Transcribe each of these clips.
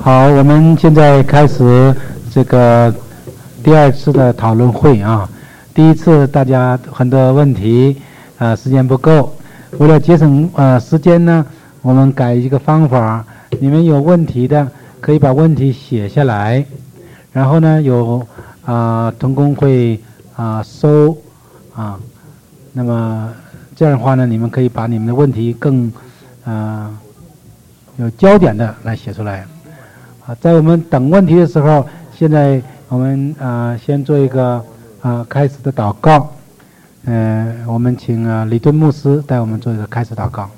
好，我们现在开始这个第二次的讨论会啊。第一次大家很多问题，时间不够，为了节省时间呢，我们改一个方法，你们有问题的可以把问题写下来，然后呢有同工会收那么这样的话呢，你们可以把你们的问题更有焦点的来写出来。在我们等问题的时候，现在我们先做一个开始的祷告。我们请李敦牧师带我们做一个开始祷告。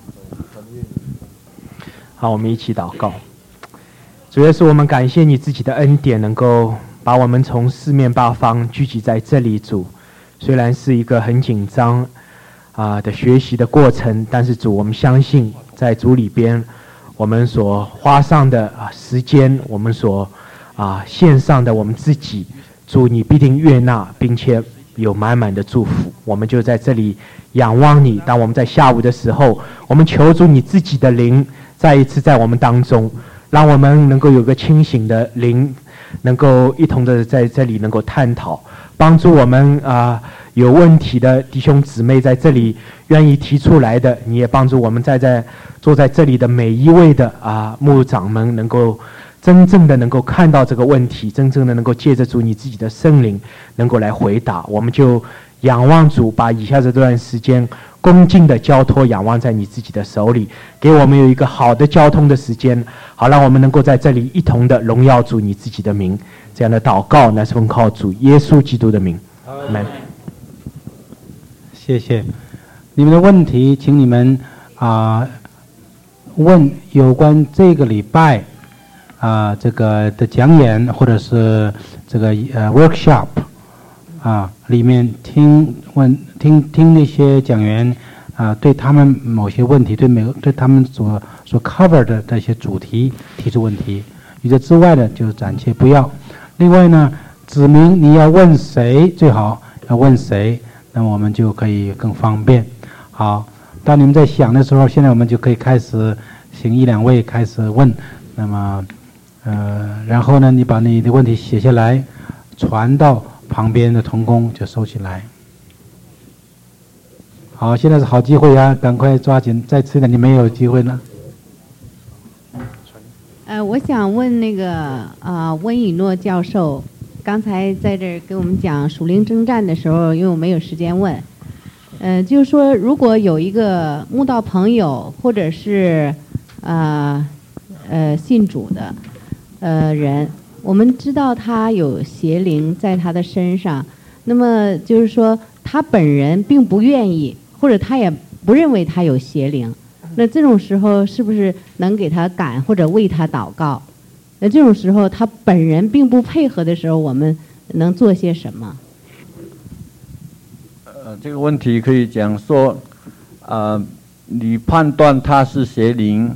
好，我们一起祷告。主耶稣，我们感谢你自己的恩典，能够把我们从四面八方聚集在这里。主，虽然是一个很紧张的学习的过程，但是主，我们相信在主里边，我们所花上的时间，我们所献上的我们自己，主你必定悦纳，并且有满满的祝福。我们就在这里仰望你。当我们在下午的时候，我们求主你自己的灵再一次在我们当中，让我们能够有个清醒的灵，能够一同的在这里能够探讨，帮助我们有问题的弟兄姊妹在这里愿意提出来的，你也帮助我们坐在这里的每一位的牧长们，能够真正的能够看到这个问题，真正的能够借着主你自己的圣灵能够来回答。我们就仰望主，把以下这段时间恭敬的交托仰望在你自己的手里，给我们有一个好的交通的时间，好让我们能够在这里一同的荣耀主你自己的名。这样的祷告乃是奉靠主耶稣基督的名。阿们。 谢谢。你们的问题请你们问有关这个礼拜这个的讲演，或者是这个workshop里面听那些讲员对他们某些问题，对他们所 cover 的这些主题提出问题。与这之外的就暂且不要。另外呢，指明你要问谁，最好要问谁，那么我们就可以更方便。好，当你们在想的时候，现在我们就可以开始请一两位开始问。那么然后呢，你把你的问题写下来，传到旁边的同工就收起来。好，现在是好机会赶快抓紧，再迟点你没有机会了。 我想问那个温以诺教授，刚才在这儿给我们讲属灵征战的时候，因为我没有时间问，就是说如果有一个慕道朋友或者是信主的人，我们知道他有邪灵在他的身上，那么就是说他本人并不愿意，或者他也不认为他有邪灵，那这种时候是不是能给他赶或者为他祷告？那这种时候他本人并不配合的时候，我们能做些什么？ 这个问题可以讲说，你判断他是邪灵，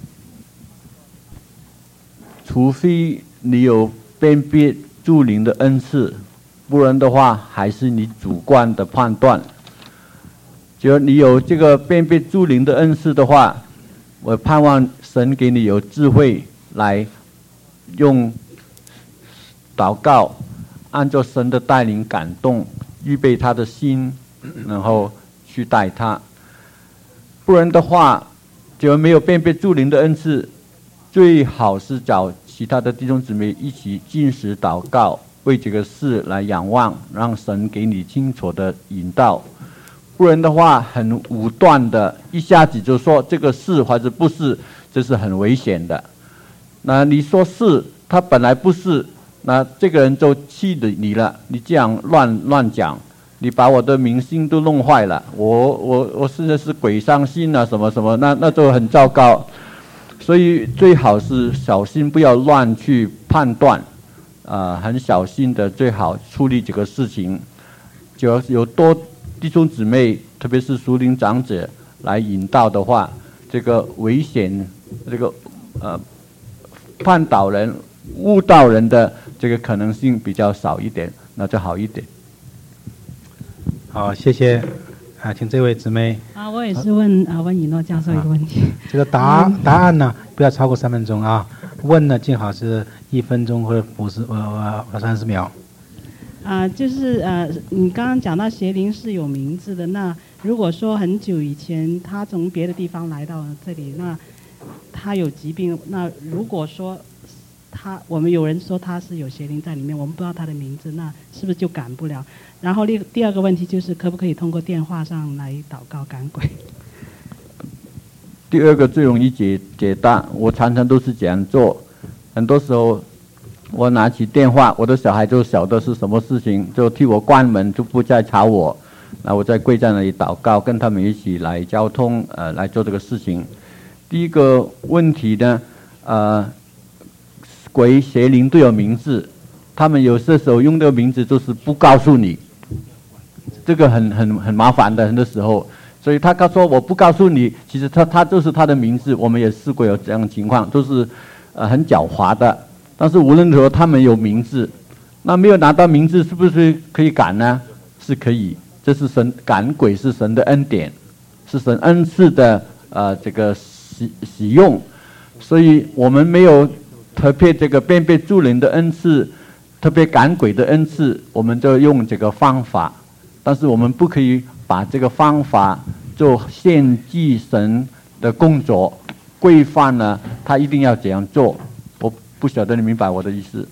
除非你有辨别诸灵的恩赐，不然的话还是你主观的判断。只要你有这个辨别诸灵的恩赐的话，我盼望神给你有智慧来用祷告，按照神的带领感动，预备他的心，然后去带他。不然的话，只要没有辨别诸灵的恩赐，最好是找其他的弟兄姊妹一起禁食祷告，为这个事来仰望，让神给你清楚的引导。不然的话，很武断的一下子就说这个是或者不是，这是很危险的。那你说是，他本来不是，那这个人就气了你了，你这样乱讲，你把我的名声都弄坏了，我现在是鬼上心啊什么什么，那就很糟糕。所以最好是小心，不要乱去判断，很小心的最好处理这个事情。只要有多弟兄姊妹，特别是属灵长者来引导的话，这个危险，这个绊倒人、误导人的这个可能性比较少一点，那就好一点。 好，谢谢。 请这位姊妹。 我也是问温以诺教授一个问题。 这个答案呢，不要超过3分钟啊。问呢，最好是1分钟或者30秒。 就是你刚刚讲到邪灵是有名字的，那如果说很久以前他从别的地方来到这里，那他有疾病，那如果说我们有人说他是有邪灵在里面，我们不知道他的名字，那是不是就赶不了？然后第二个问题就是可不可以通过电话上来祷告赶鬼？ 第二个最容易解答，我常常都是这样做。很多时候我拿起电话，我的小孩就晓得是什么事情，就替我关门，就不再吵我。那我在跪在那里祷告，跟他们一起来交通，来做这个事情。第一个问题呢，鬼邪灵都有名字，他们有些时候用这个名字就是不告诉你，这个很麻烦的，很多时候。所以他说我不告诉你，其实他就是他的名字。我们也试过有这样的情况，都是很狡猾的。但是无论如何，他们有名字，那没有拿到名字，是不是可以赶呢？是可以，这是神赶鬼是神的恩典，是神恩赐的这个使用。所以我们没有特别这个辨别诸灵的恩赐，特别赶鬼的恩赐，我们就用这个方法。但是我们不可以把这个方法做献祭神的工作规范呢，他一定要这样做。我不晓得你明白我的意思。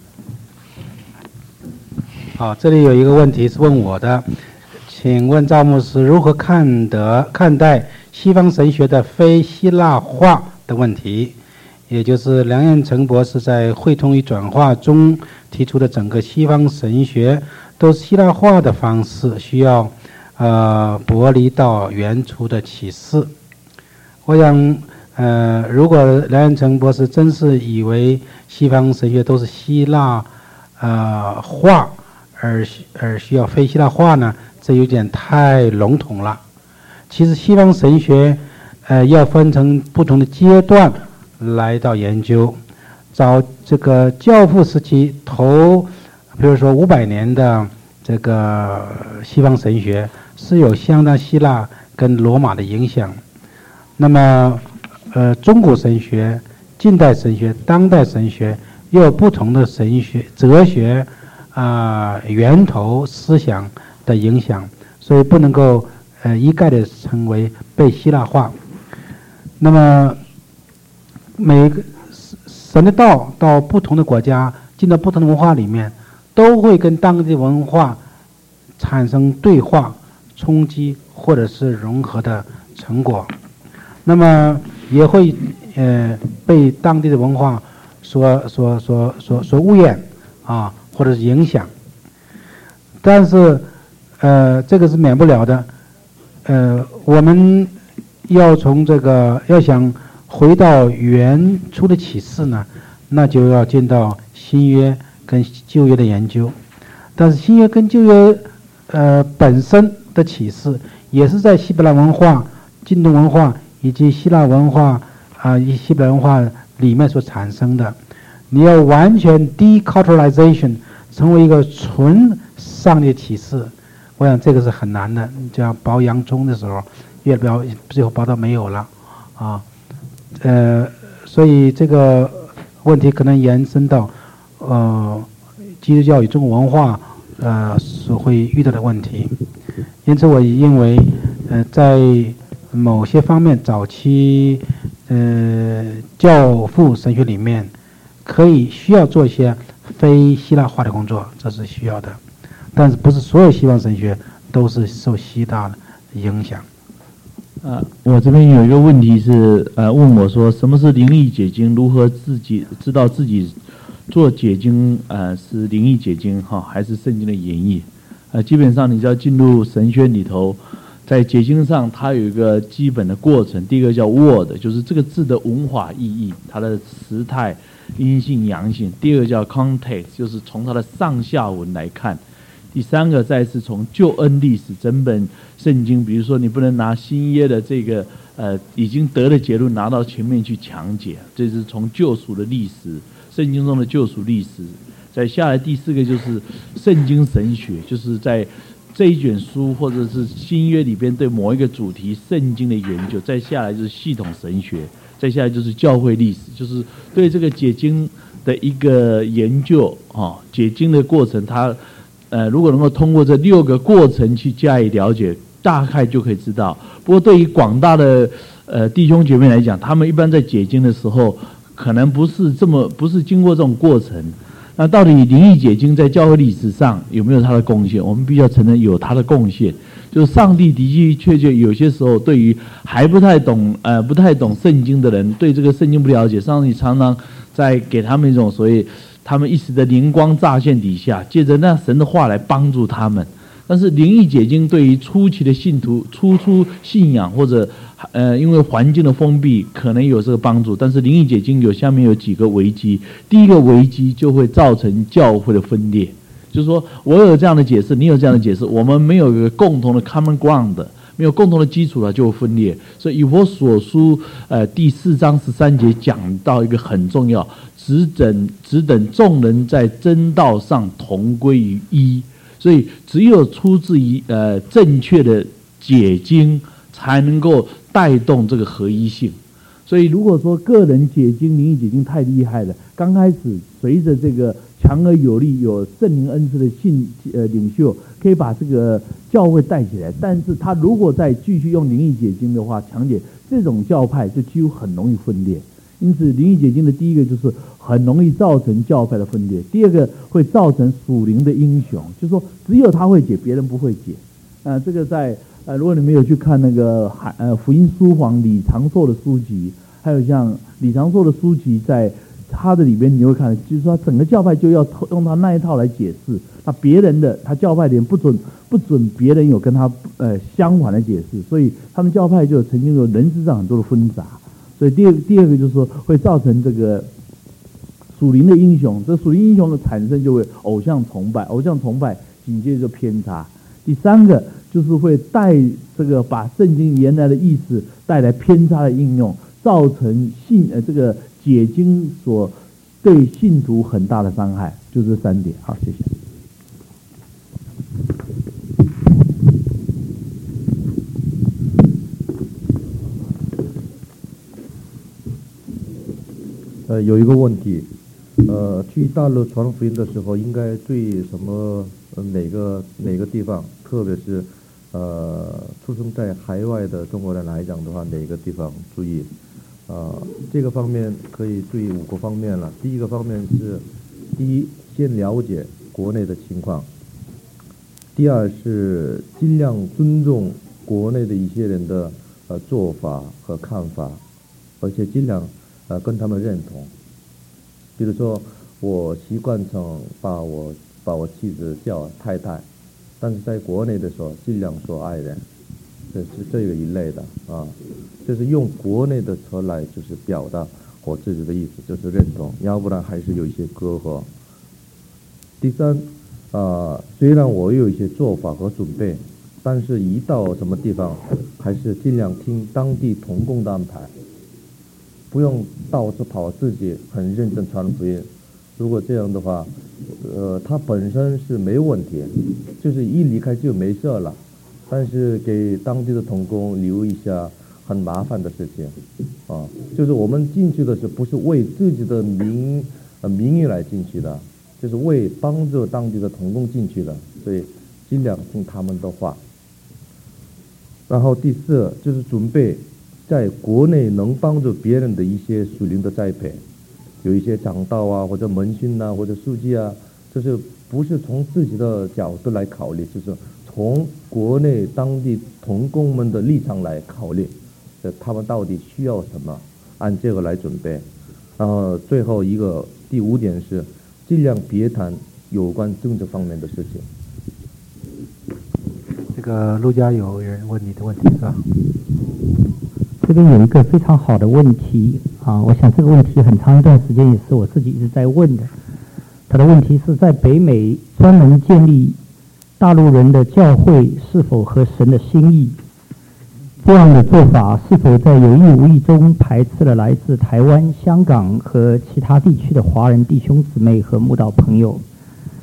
好，这里有一个问题是问我的，请问赵牧师如何看待西方神学的非希腊化的问题？也就是梁彦成博士在《汇通与转化》中提出的整个西方神学都是希腊化的方式，需要剥离到原初的启示。我想如果梁彦成博士真是以为西方神学都是希腊化而需要非希腊化呢，这有点太笼统了。其实西方神学要分成不同的阶段来到研究。早这个教父时期比如说500年的这个西方神学是有相当希腊跟罗马的影响。那么中古神学、近代神学、当代神学又有不同的神学哲学源头思想的影响，所以不能够一概的称为被希腊化。那么每个神的道到不同的国家，进到不同的文化里面，都会跟当地文化产生对话、冲击或者是融合的成果。那么也会被当地的文化所污染或者是影响。但是这个是免不了的。我们要从要想回到原初的启示呢，那就要进到新约跟旧约的研究。但是新约跟旧约本身的启示也是在希伯来文化、近东文化以及希腊文化希伯来文化里面所产生的。你要完全 deculturalization 成为一个纯上帝启示，我想这个是很难的。就像包洋葱的时候，越包最后包到没有了所以这个问题可能延伸到基督教与中国文化所会遇到的问题。因此我认为在某些方面早期教父神学里面需要做一些非希腊化的工作，这是需要的。但是不是所有西方神学都是受希腊的影响。 我这边有一个问题是问我说，什么是灵异解经？如何自己知道自己做解经是灵异解经还是圣经的演绎？基本上你只要进入神学里头，在解经上它有一个基本的过程。第一个叫 word， 就是这个字的文法意义，它的时态、阴性、阳性。第二个叫 context， 就是从它的上下文来看。第三个再是从救恩历史，整本圣经，比如说你不能拿新约的这个已经得的结论拿到前面去强解，这是从救赎的历史，圣经中的救赎历史。再下来第四个就是圣经神学，就是在这一卷书或者是新约里边对某一个主题圣经的研究，再下来就是系统神学，再下来就是教会历史，就是对这个解经的一个研究啊，解经的过程，它如果能够通过这6个过程去加以了解，大概就可以知道。不过对于广大的弟兄姐妹来讲，他们一般在解经的时候，可能不是经过这种过程。那到底灵异解经在教会历史上有没有它的贡献？我们必须要承认有它的贡献。就是上帝的确有些时候对于还不太懂圣经的人，对这个圣经不了解，上帝常常在给他们一种所谓他们一时的灵光乍现底下，借着那神的话来帮助他们。但是灵异解经对于初期的信徒初出信仰或者因为环境的封闭可能有这个帮助，但是灵异解经下面有几个危机。第一个危机就会造成教会的分裂，就是说我有这样的解释，你有这样的解释，我们没有一个共同的 common ground， 没有共同的基础了，就会分裂。所以以弗所书第4章13节讲到一个很重要，只等众人在真道上同归于一。所以只有出自于正确的解经，才能够带动这个合一性。所以如果说个人解经、灵异解经太厉害了，刚开始随着这个强而有力、有圣灵恩赐的领袖，可以把这个教会带起来。但是他如果再继续用灵异解经的话，强解这种教派就几乎很容易分裂。因此，灵异解经的第一个就是很容易造成教派的分裂；第二个会造成属灵的英雄，就是说只有他会解，别人不会解。这个在如果你没有去看那个福音书房李长寿的书籍，还有像李长寿的书籍，在他的里边你会看，就是说整个教派就要用他那一套来解释，那别人的他教派里面不准别人有跟他相反的解释，所以他们教派就曾经有人事上很多的纷杂。所以第二个就是说会造成这个属灵的英雄，这属灵英雄的产生就会偶像崇拜紧接着就偏差。第三个就是会带这个把圣经原来的意思带来偏差的应用，造成这个解经所对信徒很大的伤害，就这3点。好，谢谢。 有一个问题，去大陆传福音的时候，应该对什么哪个地方，特别是出生在海外的中国人来讲的话，哪个地方注意？这个方面可以注意5个方面了。第一个方面是，第一，先了解国内的情况；第二是尽量尊重国内的一些人的做法和看法，而且尽量跟他们认同。比如说我习惯成把我妻子叫太太，但是在国内的时候尽量说爱人，这是这个一类的就是用国内的词来就是表达我自己的意思，就是认同，要不然还是有一些隔阂。第三，虽然我有一些做法和准备，但是一到什么地方还是尽量听当地同工的安排，不用到处跑，自己很认真传福音。如果这样的话，他本身是没问题，就是一离开就没事了，但是给当地的同工留一下很麻烦的事情就是我们进去的时候不是为自己的名誉来进去的，就是为帮助当地的同工进去的，所以尽量听他们的话。然后第四就是准备在国内能帮助别人的一些属灵的栽培，有一些讲道或者门训或者书记就是不是从自己的角度来考虑，就是从国内当地同工们的立场来考虑，他们到底需要什么，按这个来准备。然后最后一个第5点是尽量别谈有关政治方面的事情。 这个陆家有人问你的问题是吧？ 这边有一个非常好的问题我想这个问题很长一段时间也是我自己一直在问的。他的问题是在北美专门建立大陆人的教会是否合神的心意？这样的做法是否在有意无意中排斥了来自台湾、香港和其他地区的华人弟兄姊妹和慕道朋友？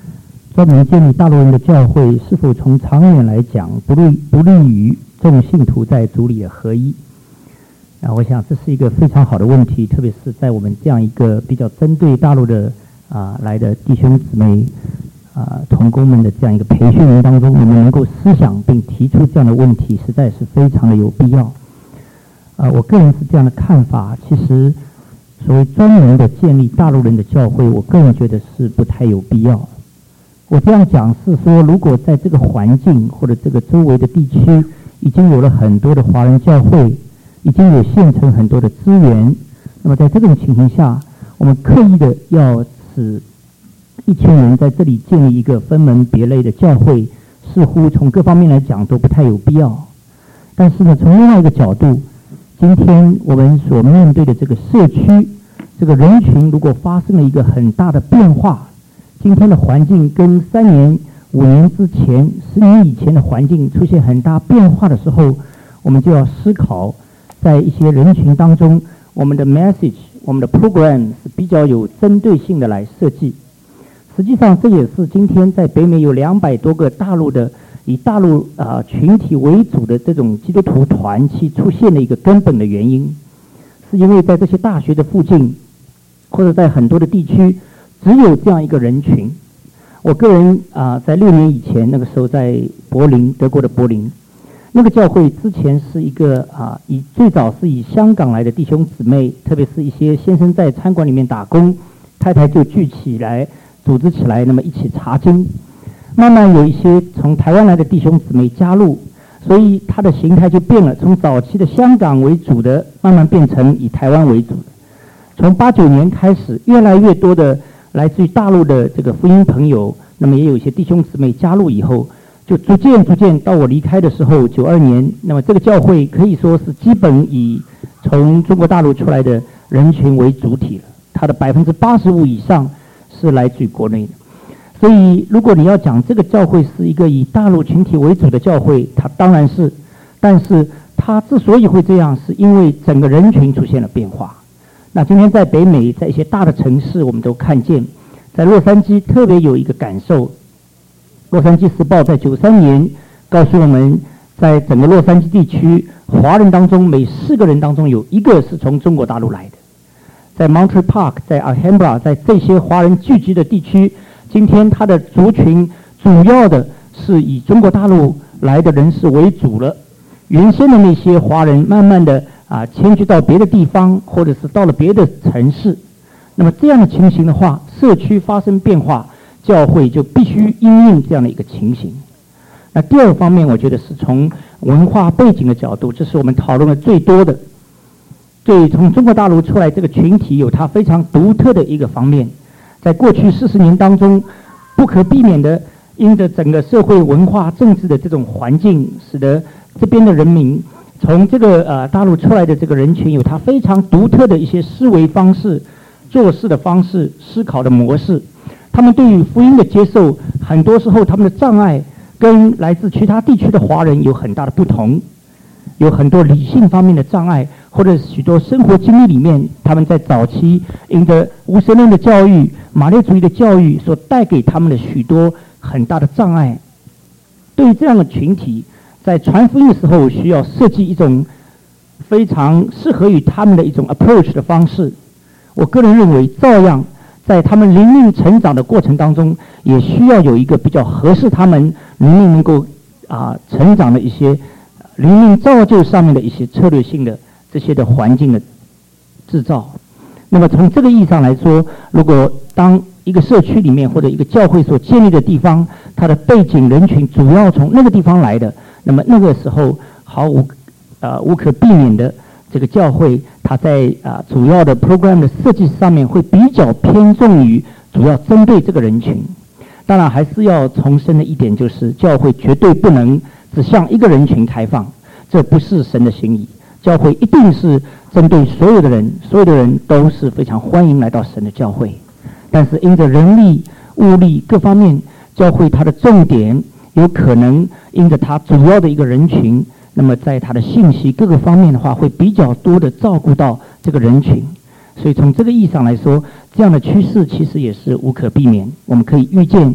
专门建立大陆人的教会，是否从长远来讲不利于众信徒在主里的合一？我想这是一个非常好的问题，特别是在我们这样一个比较针对大陆的来的弟兄姊妹同工们的这样一个培训营当中，我们能够思想并提出这样的问题，实在是非常的有必要。我个人是这样的看法，其实所谓专门的建立大陆人的教会，我个人觉得是不太有必要。我这样讲是说，如果在这个环境或者这个周围的地区已经有了很多的华人教会，已经有现成很多的资源，那么在这种情形下，我们刻意的要使一群人在这里建立一个分门别类的教会，似乎从各方面来讲都不太有必要。但是呢，从另外一个角度，今天我们所面对的这个社区，这个人群如果发生了一个很大的变化，今天的环境跟3年、5年之前、10年以前的环境出现很大变化的时候，我们就要思考，在一些人群当中，我们的 message、我们的 program 是比较有针对性的来设计。实际上，这也是今天在北美有200多个大陆的以大陆群体为主的这种基督徒团体出现的一个根本的原因，是因为在这些大学的附近，或者在很多的地区，只有这样一个人群。我个人在6年以前，那个时候在柏林，德国的柏林，那个教会之前是一个最早是以香港来的弟兄姊妹，特别是一些先生在餐馆里面打工，太太就聚起来组织起来，那么一起查经。慢慢有一些从台湾来的弟兄姊妹加入，所以它的形态就变了，从早期的香港为主的，慢慢变成以台湾为主的。从89年开始，越来越多的来自于大陆的这个福音朋友，那么也有一些弟兄姊妹加入以后，就逐渐到我离开的时候，92年，那么这个教会可以说是基本以从中国大陆出来的人群为主体了，它的85%以上是来自于国内的。所以如果你要讲这个教会是一个以大陆群体为主的教会，它当然是，但是它之所以会这样，是因为整个人群出现了变化。那今天在北美，在一些大的城市，我们都看见，在洛杉矶特别有一个感受。洛杉矶时报在93年告诉我们，在整个洛杉矶地区，华人当中每4个人当中有1个是从中国大陆来的。在 Monterey Park、在 Alhambra、在这些华人聚集的地区，今天它的族群主要的是以中国大陆来的人士为主了。原先的那些华人慢慢的迁居到别的地方，或者是到了别的城市。那么这样的情形的话，社区发生变化，教会就必须因应这样的一个情形。那第二个方面，我觉得是从文化背景的角度，这是我们讨论的最多的。对，从中国大陆出来这个群体有它非常独特的一个方面，在过去40年当中，不可避免的因着整个社会文化政治的这种环境，使得这边的人民从这个大陆出来的这个人群有它非常独特的一些思维方式、做事的方式、思考的模式。他们对于福音的接受，很多时候他们的障碍跟来自其他地区的华人有很大的不同，有很多理性方面的障碍，或者许多生活经历里面，他们在早期因着无神论的教育、马列主义的教育所带给他们的许多很大的障碍。对于这样的群体，在传福音的时候，需要设计一种非常适合于他们的一种 approach 的方式。我个人认为，照样在他们灵命成长的过程当中，也需要有一个比较合适他们灵命能够成长的一些灵命造就上面的一些策略性的这些的环境的制造。那么从这个意义上来说，如果当一个社区里面或者一个教会所建立的地方，它的背景人群主要从那个地方来的，那么那个时候无可避免的，这个教会它在主要的 program 的设计上面会比较偏重于主要针对这个人群。当然还是要重申的一点，就是教会绝对不能只向一个人群开放，这不是神的心意。教会一定是针对所有的人，所有的人都是非常欢迎来到神的教会。但是因着人力、物力各方面，教会它的重点有可能因着它主要的一个人群，那么在它的信息各个方面的话，会比较多的照顾到这个人群。所以从这个意义上来说，这样的趋势其实也是无可避免。我们可以预见，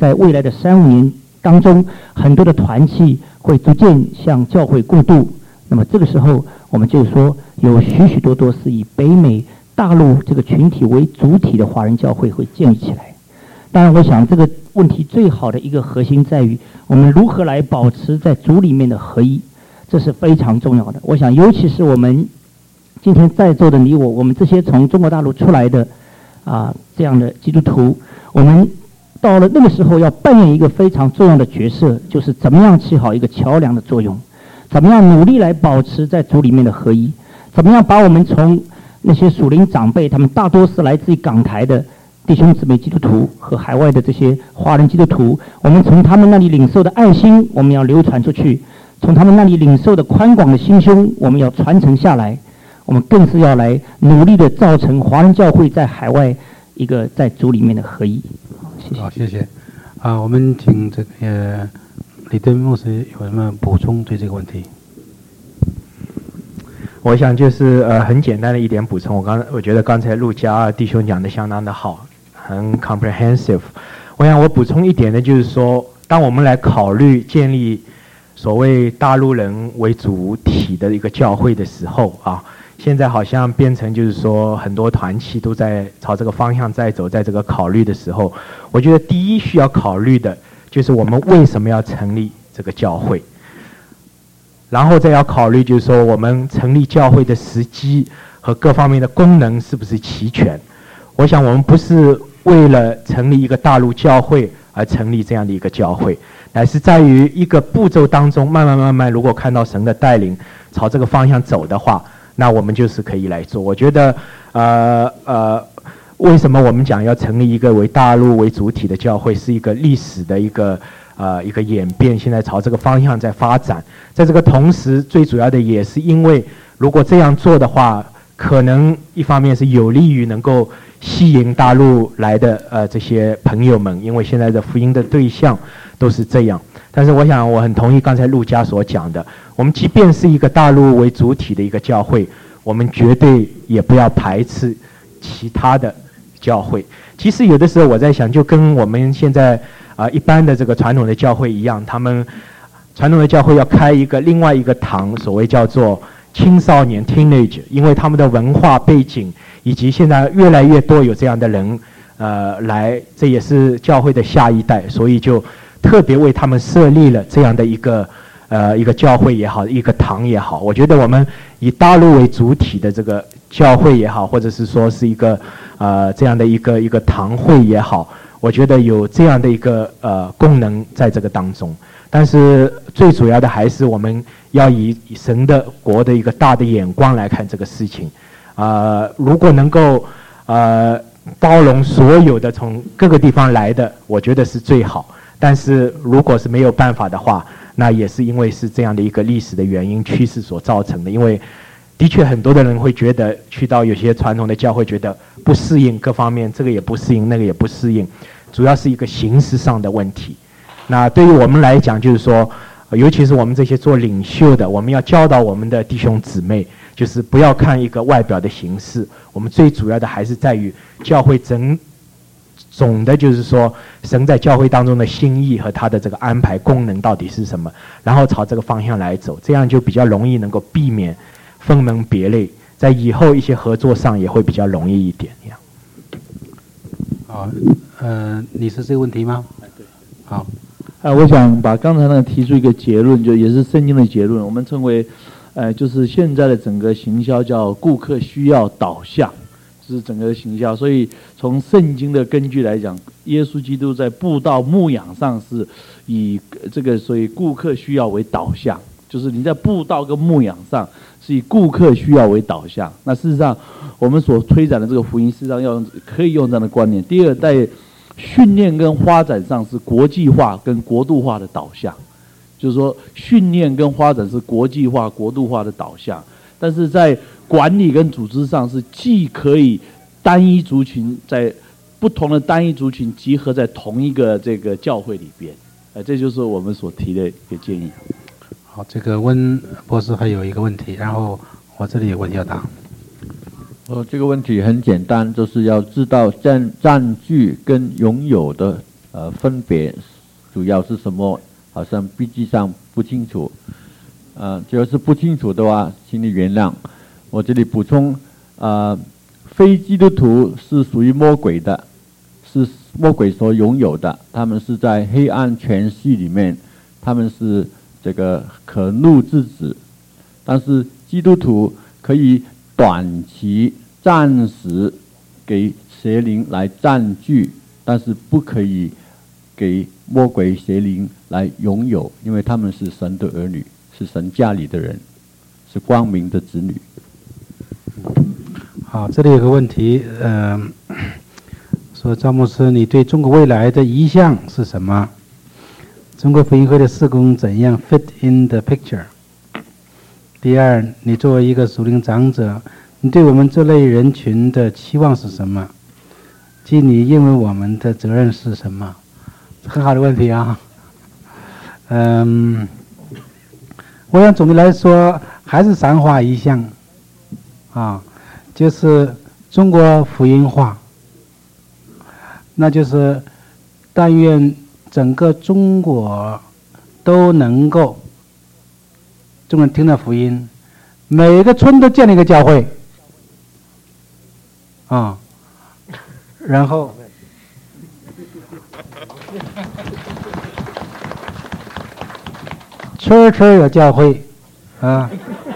在未来的3、5年当中，很多的团契会逐渐向教会过渡。那么这个时候，我们就说有许许多多是以北美大陆这个群体为主体的华人教会会建立起来。当然，我想这个问题最好的一个核心在于我们如何来保持在主里面的合一，这是非常重要的。我想，尤其是我们今天在座的你我，我们这些从中国大陆出来的这样的基督徒，我们到了那个时候要扮演一个非常重要的角色，就是怎么样起好一个桥梁的作用，怎么样努力来保持在主里面的合一，怎么样把我们从那些属灵长辈，他们大多是来自于港台的弟兄姊妹基督徒和海外的这些华人基督徒，我们从他们那里领受的爱心，我们要流传出去；从他们那里领受的宽广的心胸，我们要传承下来。我们更是要来努力的造成华人教会在海外一个在主里面的合一。谢谢。 好，谢谢。我们请这个李敦牧师有什么补充对这个问题？ 我想就是很简单的一点补充。我觉得刚才陆家弟兄讲的相当的好，很 comprehensive。我想我补充一点呢，就是说，当我们来考虑建立所谓大陆人为主体的一个教会的时候现在好像变成就是说很多团契都在朝这个方向在走，在这个考虑的时候，我觉得第一需要考虑的就是我们为什么要成立这个教会，然后再要考虑就是说我们成立教会的时机和各方面的功能是不是齐全。我想我们不是为了成立一个大陆教会而成立这样的一个教会，乃是在于一个步骤当中慢慢如果看到神的带领朝这个方向走的话，那我们就是可以来做。我觉得为什么我们讲要成立一个为大陆为主体的教会，是一个历史的一个演变，现在朝这个方向在发展。在这个同时，最主要的也是因为如果这样做的话，可能一方面是有利于能够吸引大陆来的这些朋友们，因为现在的福音的对象都是这样。但是我想我很同意刚才陆家所讲的，我们即便是一个大陆为主体的一个教会，我们绝对也不要排斥其他的教会。其实有的时候我在想，就跟我们现在一般的这个传统的教会一样，他们传统的教会要开另外一个堂，所谓叫做青少年 teenage， 因为他们的文化背景以及现在越来越多有这样的人来，这也是教会的下一代，所以就特别为他们设立了这样的一个教会也好，一个堂也好。我觉得我们以大陆为主体的这个教会也好，或者是说是一个这样的一个堂会也好，我觉得有这样的一个功能在这个当中。但是最主要的还是我们要以神的国的一个大的眼光来看这个事情。如果能够包容所有的从各个地方来的，我觉得是最好。但是如果是没有办法的话，那也是因为是这样的一个历史的原因趋势所造成的。因为的确很多的人会觉得去到有些传统的教会觉得不适应，各方面这个也不适应，那个也不适应，主要是一个形式上的问题。那对于我们来讲，就是说尤其是我们这些做领袖的，我们要教导我们的弟兄姊妹，就是不要看一个外表的形式，我们最主要的还是在于教会总的就是说神在教会当中的心意和他的这个安排功能到底是什么，然后朝这个方向来走，这样就比较容易能够避免分门别类，在以后一些合作上也会比较容易一点。 好，你是这个问题吗？对。好， 我想把刚才那个提出一个结论，就也是圣经的结论，我们称为就是现在的整个行销叫顾客需要导向，这是整个的行销。所以从圣经的根据来讲，耶稣基督在布道牧养上是以这个所以顾客需要为导向，就是你在布道跟牧养上是以顾客需要为导向。那事实上我们所推展的这个福音，事实上可以用这样的观念。第二，在训练跟发展上是国际化跟国度化的导向，就是说训练跟发展是国际化国度化的导向，但是在管理跟组织上是既可以单一族群在不同的单一族群集合在同一个这个教会里边，这就是我们所提的一个建议。 好，这个温博士还有一个问题，然后我这里有问题要答。 这个问题很简单，就是要知道占据跟拥有的分别主要是什么，好像笔记上不清楚。只要是不清楚的话，请你原谅。我这里补充，非基督徒是属于魔鬼的，是魔鬼所拥有的，他们是在黑暗权势里面，他们是这个可怒之子。但是基督徒可以短期、暂时给邪灵来占据，但是不可以给魔鬼邪灵来拥有，因为他们是神的儿女，是神家里的人，是光明的子女。 好，这里有个问题，说赵牧师，你对中国未来的意向是什么？中国福音会的事工怎样 fit in the picture？ 第二，你作为一个属灵长者，你对我们这类人群的期望是什么？即你认为我们的责任是什么？很好的问题啊。我想总的来说还是3化意向啊，就是中国福音化，那就是但愿整个中国都能够众人听到福音，每个村都建立一个教会啊，然后村村有教会啊，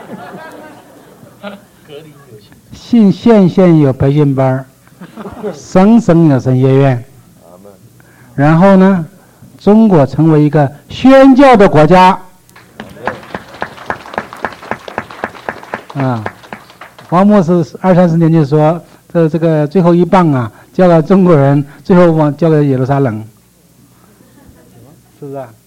县有培训班，省有神学院，然后呢，中国成为一个宣教的国家。王牧师20-30年就说，这个最后一棒啊，交给中国人，最后交给耶路撒冷，是不是啊？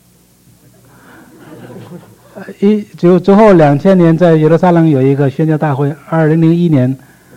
最后2000年在耶路撒冷有一个宣教大会，2001年，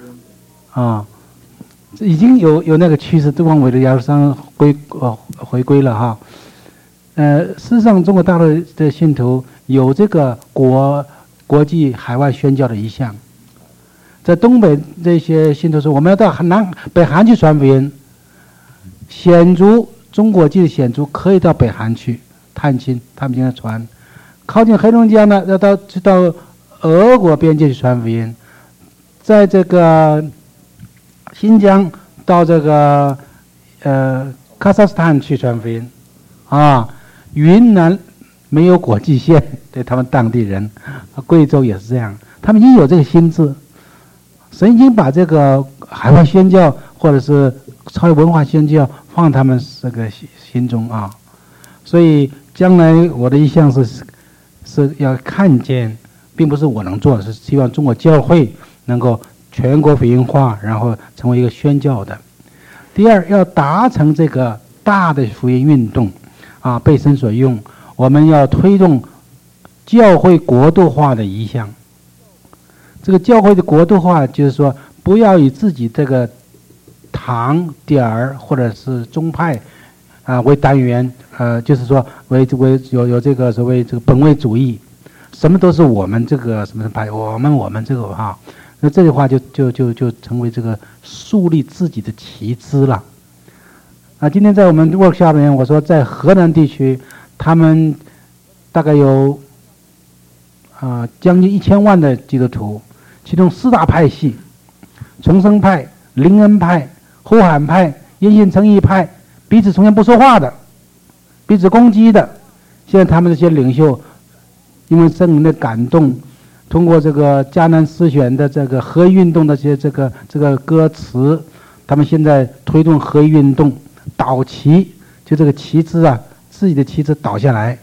已经有那个趋势，都往为了耶路撒冷回归了哈。事实上，中国大陆的信徒有这个国际海外宣教的意向。在东北这些信徒说，我们要到北韩去传福音。鲜族，中国籍的鲜族可以到北韩去探亲，他们经常传。靠近黑龙江呢，要到俄国边界去传福音。在这个新疆到这个喀萨斯坦去传福音。云南没有国际线，对他们当地人，贵州也是这样，他们已经有这个心智。神已经把这个海外宣教或者是超越文化宣教放他们这个心中啊，所以将来我的意向是要看见，并不是我能做，是希望中国教会能够全国福音化，然后成为一个宣教的。第二，要达成这个大的福音运动被神所用，我们要推动教会国度化的意向。这个教会的国度化，就是说不要以自己这个堂点儿或者是宗派为单元，就是说为有这个所谓这个本位主义，什么都是我们这个什么派，我们这个那这句话就成为这个树立自己的旗帜了。今天在我们 workshop 里面，我说在河南地区，他们大概有将近1000万的基督徒。其中4大派系：重生派、灵恩派、呼喊派、因信称义派，彼此从前不说话的，彼此攻击的。现在他们这些领袖，因为圣灵的感动，通过这个迦南诗选的这个合一运动的这个歌词，他们现在推动合一运动，倒旗，就这个旗帜自己的旗帜倒下来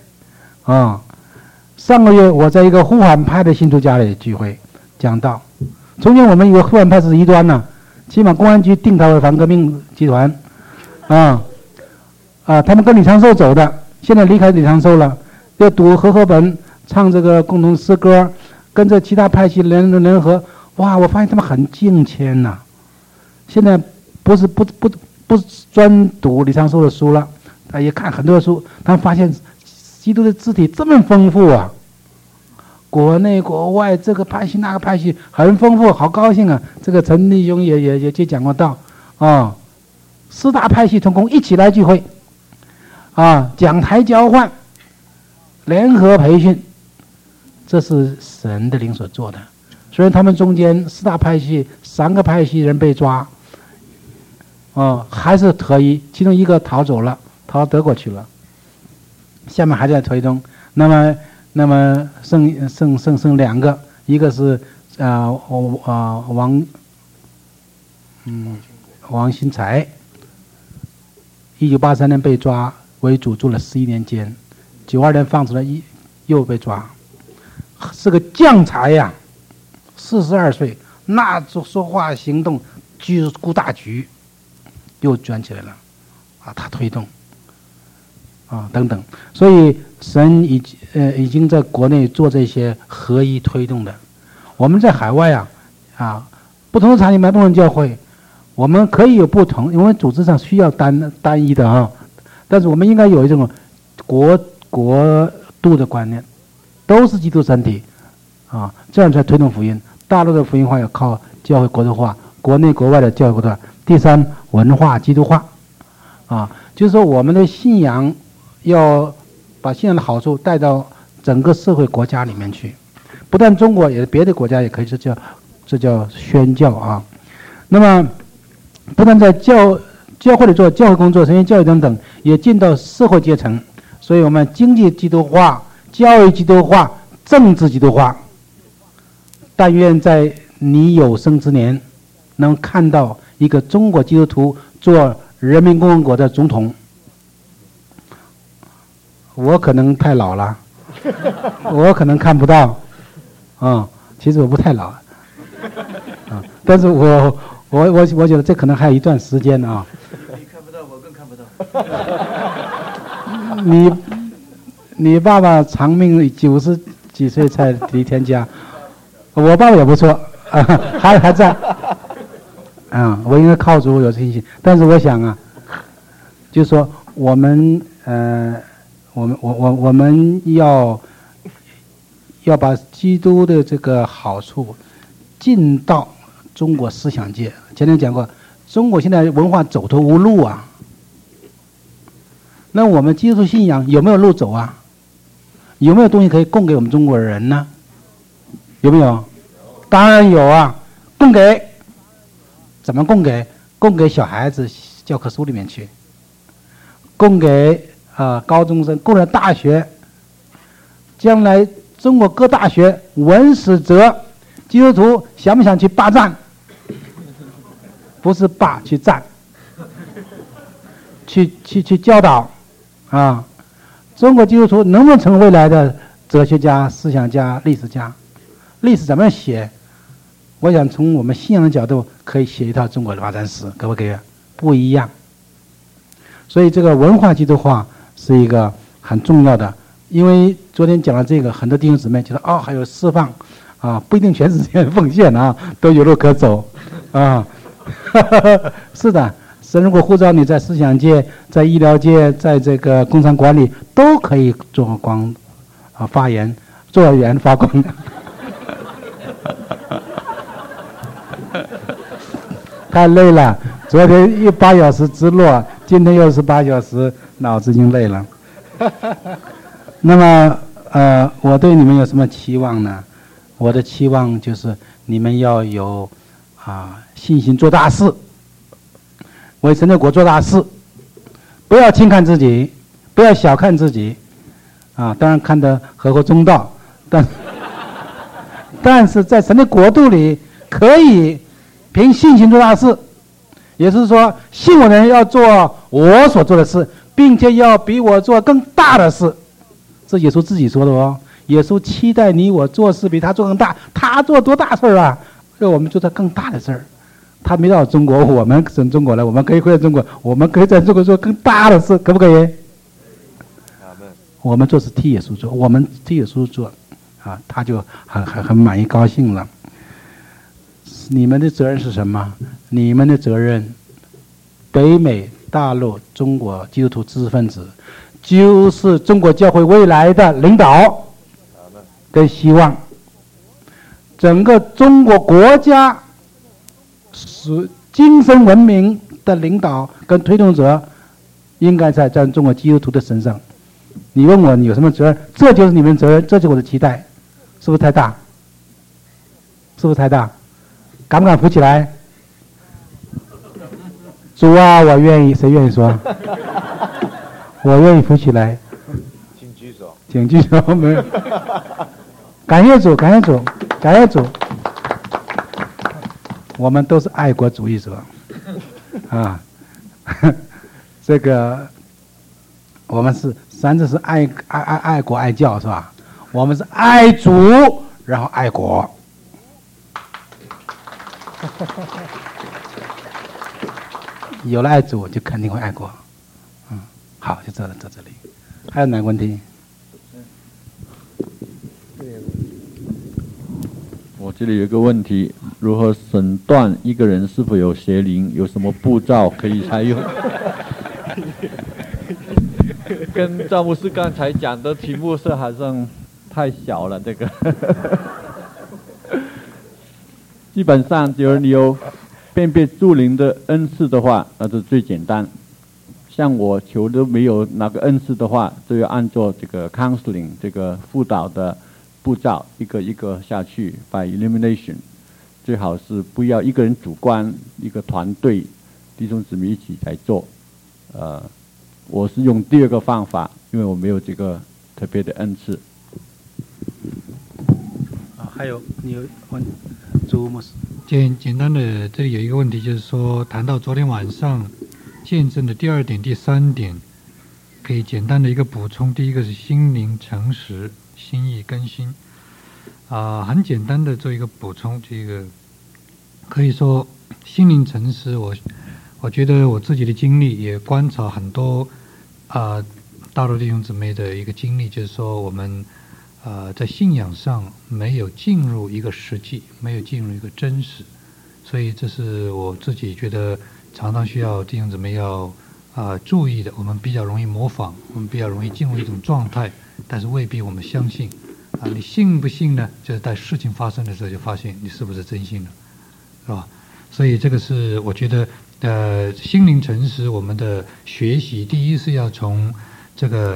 上个月我在一个呼喊派的信徒家里聚会讲到，从前我们以为呼喊派是异端呢，起码公安局定他为反革命集团他们跟李长寿走的，现在离开李长寿了，要读和合本，唱这个共同诗歌，跟着其他派系联合。哇，我发现他们很敬谦呐。现在不是专读李长寿的书了，他也看很多书，他们发现基督的肢体这么丰富国内国外这个派系那个派系很丰富，好高兴啊！这个陈弟兄也讲过道4大派系同工一起来聚会， 讲台交换、联合培训，这是神的灵所做的。虽然他们中间4大派系3个派系人被抓，还是合一，其中一个逃走了，逃到德国去了，下面还在推动。那么剩2个，一个是王新才，1983年被抓为主，住了11年监，92年放出来，又被抓，是个将才呀，42岁，那说话行动顾大局，又卷起来了，他推动，等等，所以神已经在国内做这些合一推动的。我们在海外不同的产业不同的教会，我们可以有不同，因为组织上需要单一的但是我们应该有一种国度的观念，都是基督身体这样才推动福音。大陆的福音化要靠教会国度化，国内国外的教会国度化。第3，文化基督化就是说我们的信仰要把信仰的好处带到整个社会国家里面去，不但中国，也别的国家也可以，这叫宣教那么不但在教会里做教会工作、神学教育等等，也进到社会阶层。所以我们经济基督化、教育基督化、政治基督化。但愿在你有生之年，能看到一个中国基督徒做人民共和国的总统。我可能太老了，我可能看不到，其实我不太老，但是我觉得这可能还有一段时间你看不到，我更看不到。 你爸爸长命90几岁才离天家，我爸爸也不错，还在，我应该靠主有信心。但是我想就是说我们要把基督的这个好处进到中国思想界。前面讲过，中国现在文化走投无路那我们基督信仰有没有路走有没有东西可以供给我们中国人呢？有没有？当然有供给，怎么供给？供给小孩子教科书里面去，供给高中生，供给大学。将来中国各大学文史哲，基督徒想不想去霸占？不是霸，去占，去教导中国基督徒能不能成为未来的哲学家、思想家、历史家？历史怎么样写？我想从我们信仰的角度，可以写一套中国的发展史，可不可以？不一样。所以这个文化基督化是一个很重要的。因为昨天讲了这个，很多弟兄姊妹觉得还有释放不一定全是这样奉献都有路可走是的，神如果呼召你在思想界、在医疗界、在这个工商管理，都可以做光发言，做言发光。太累了，昨天8小时直落，今天又是8小时，脑子已经累了。那么我对你们有什么期望呢？我的期望就是你们要有信心做大事，为神的国做大事，不要轻看自己，不要小看自己当然看得合乎中道，但是在神的国度里可以凭信心做大事，也就是说信我的人要做我所做的事，并且要比我做更大的事。这耶稣自己说的耶稣期待你我做事比他做更大，他做多大事我们做他更大的事儿。他没到中国，我们从中国来，我们可以回到中国，我们可以在中国做更大的事，可不可以？我们做是替耶稣做，我们替耶稣做他就很满意高兴了。你们的责任是什么？你们的责任，北美大陆中国基督徒知识分子，就是中国教会未来的领导跟希望。整个中国国家是精神文明的领导跟推动者， 应该在中国基督徒的身上。你问我你有什么责任？这就是你们责任，这就是我的期待，是不是太大？是不是太大？敢不敢扶起来？主啊，我愿意，谁愿意说？我愿意扶起来。 请举手。 请举手，没有。感谢主，感谢主，感谢主。我们都是爱国主义者，啊，这个我们是甚至是爱国爱教是吧？我们是爱主，然后爱国。有了爱主，就肯定会爱国。好，就到这里。还有哪个问题？ 我这里有一个问题：如何诊断一个人是否有邪灵？有什么步骤可以采用？跟赵牧师刚才讲的题目是好像太小了，这个。基本上，就是你有辨别诸灵的恩赐的话，那是最简单。像我求都没有哪个恩赐的话，都要按照这个 counseling 这个辅导的步骤，一个一个下去 by elimination。最好是不要一个人主观，一个团队弟兄姊妹一起来做。我是用第二个方法，因为我没有这个特别的恩赐。 还有你有问朱牧师？ 简单的，这里有一个问题，就是说谈到昨天晚上见证的第2点、第3点，可以简单的一个补充。第一个是心灵诚实、心意更新，很简单的做一个补充。这个可以说心灵诚实，我觉得我自己的经历也观察很多大陆弟兄姊妹的一个经历，就是说我们在信仰上没有进入一个实际，没有进入一个真实，所以这是我自己觉得常常需要弟兄姊妹要注意的。我们比较容易模仿，我们比较容易进入一种状态，但是未必我们相信。你信不信呢？就是在事情发生的时候就发现你是不是真心的，是吧？所以这个是我觉得心灵诚实，我们的学习第一是要从这个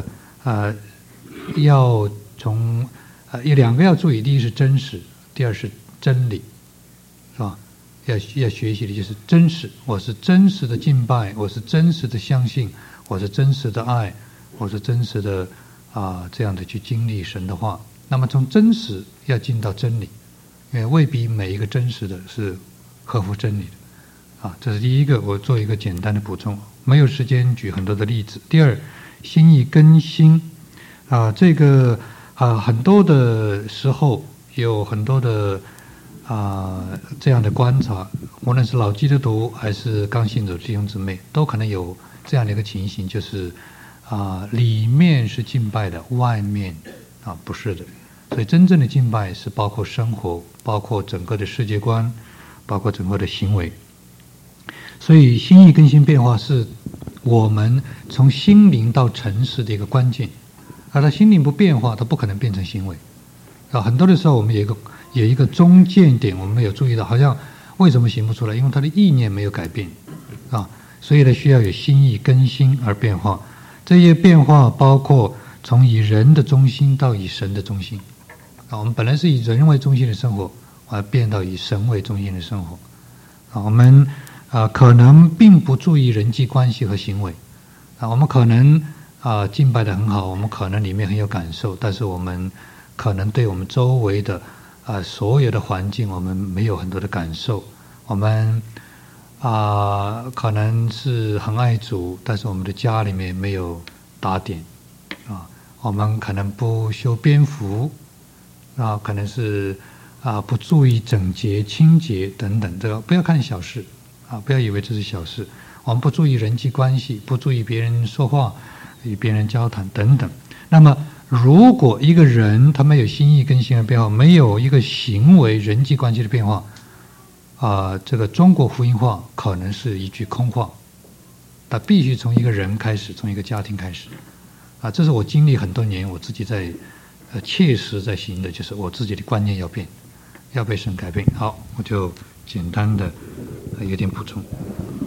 要从两个要注意，第一是真实，第二是真理，是吧？要学习的就是真实，我是真实的敬拜，我是真实的相信，我是真实的爱，我是真实的这样的去经历神的话。那么从真实要进到真理，因为未必每一个真实的是合乎真理的这是第一个，我做一个简单的补充，没有时间举很多的例子。第二，心意更新这个很多的时候有很多的这样的观察，无论是老基督徒还是刚信主的弟兄姊妹，都可能有这样的一个情形，就是里面是敬拜的，外面不是的。所以真正的敬拜是包括生活，包括整个的世界观，包括整个的行为。所以心意更新变化是我们从心灵到诚实的一个关键。它心灵不变化，它不可能变成行为。很多的时候我们有一个中间点，我们没有注意到，好像为什么行不出来？因为他的意念没有改变所以呢需要有心意更新而变化。这些变化包括从以人的中心到以神的中心我们本来是以人为中心的生活变到以神为中心的生活我们可能并不注意人际关系和行为我们可能敬拜得很好，我们可能里面很有感受，但是我们可能对我们周围的所有的环境我们没有很多的感受。我们可能是很爱主，但是我们的家里面没有打点我们可能不修边幅可能是不注意整洁清洁等等。这个不要看小事不要以为这是小事。我们不注意人际关系，不注意别人说话，与别人交谈等等。那么如果一个人他没有心意更新的变化，没有一个行为人际关系的变化这个中国福音化可能是一句空话。他必须从一个人开始，从一个家庭开始这是我经历很多年，我自己在切实在行的，就是我自己的观念要变，要被神改变。好，我就简单的有点补充。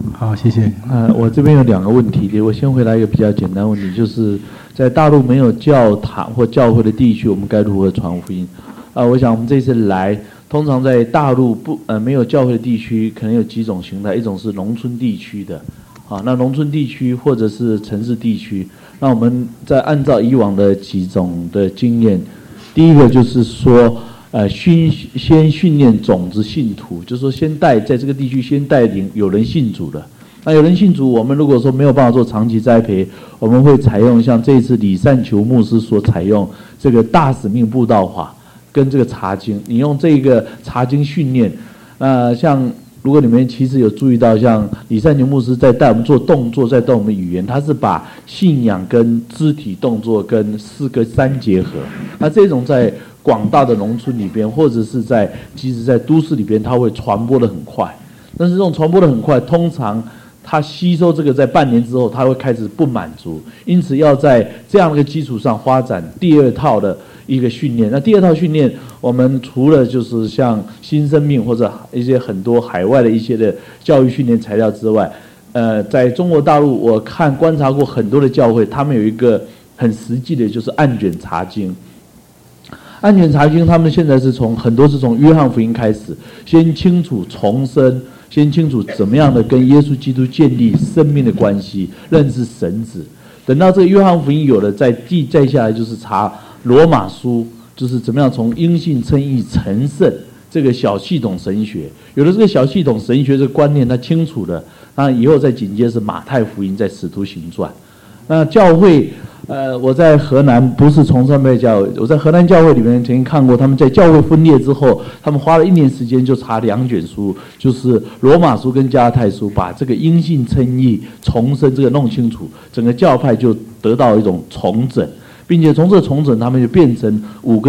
好，谢谢。 我这边有2个问题，我先回答一个比较简单问题，就是在大陆没有教堂或教会的地区，我们该如何传福音？我想我们这次来，通常在大陆没有教会的地区，可能有几种形态，一种是农村地区的，那农村地区或者是城市地区，那我们再按照以往的几种的经验，第一个就是说。先训练种子信徒，就是说先在这个地区先带领有人信主的。那有人信主，我们如果说没有办法做长期栽培，我们会采用像这一次李善球牧师所采用这个大使命布道法跟这个查经，你用这个查经训练。像如果你们其实有注意到，像李善球牧师在带我们做动作，在带我们语言，他是把信仰跟肢体动作跟诗歌3结合。那这种在广大的农村里边，或者是即使在都市里边，它会传播得很快。但是这种传播得很快，通常它吸收这个在半年之后，它会开始不满足，因此要在这样的一个基础上发展第2套的一个训练。那第2套训练，我们除了就是像新生命或者一些很多海外的一些的教育训练材料之外，在中国大陆我观察过很多的教会，他们有一个很实际的，就是案卷查经。案卷查经，他们现在很多是从约翰福音开始，先清楚重生，先清楚怎么样的跟耶稣基督建立生命的关系，认识神子。等到这个约翰福音有了，再下来就是查罗马书，就是怎么样从因信称义成圣这个小系统神学。有了这个小系统神学这个观念，他清楚的，那以后再紧接是马太福音，在使徒行传。那教会，我在河南不是崇尚派教会，我在河南教会里面曾经看过，他们在教会分裂之后，他们花了1年时间就查2卷书，就是罗马书跟加拉太书，把这个因信称义重生这个弄清楚，整个教派就得到一种重整，并且从这重整，他们就变成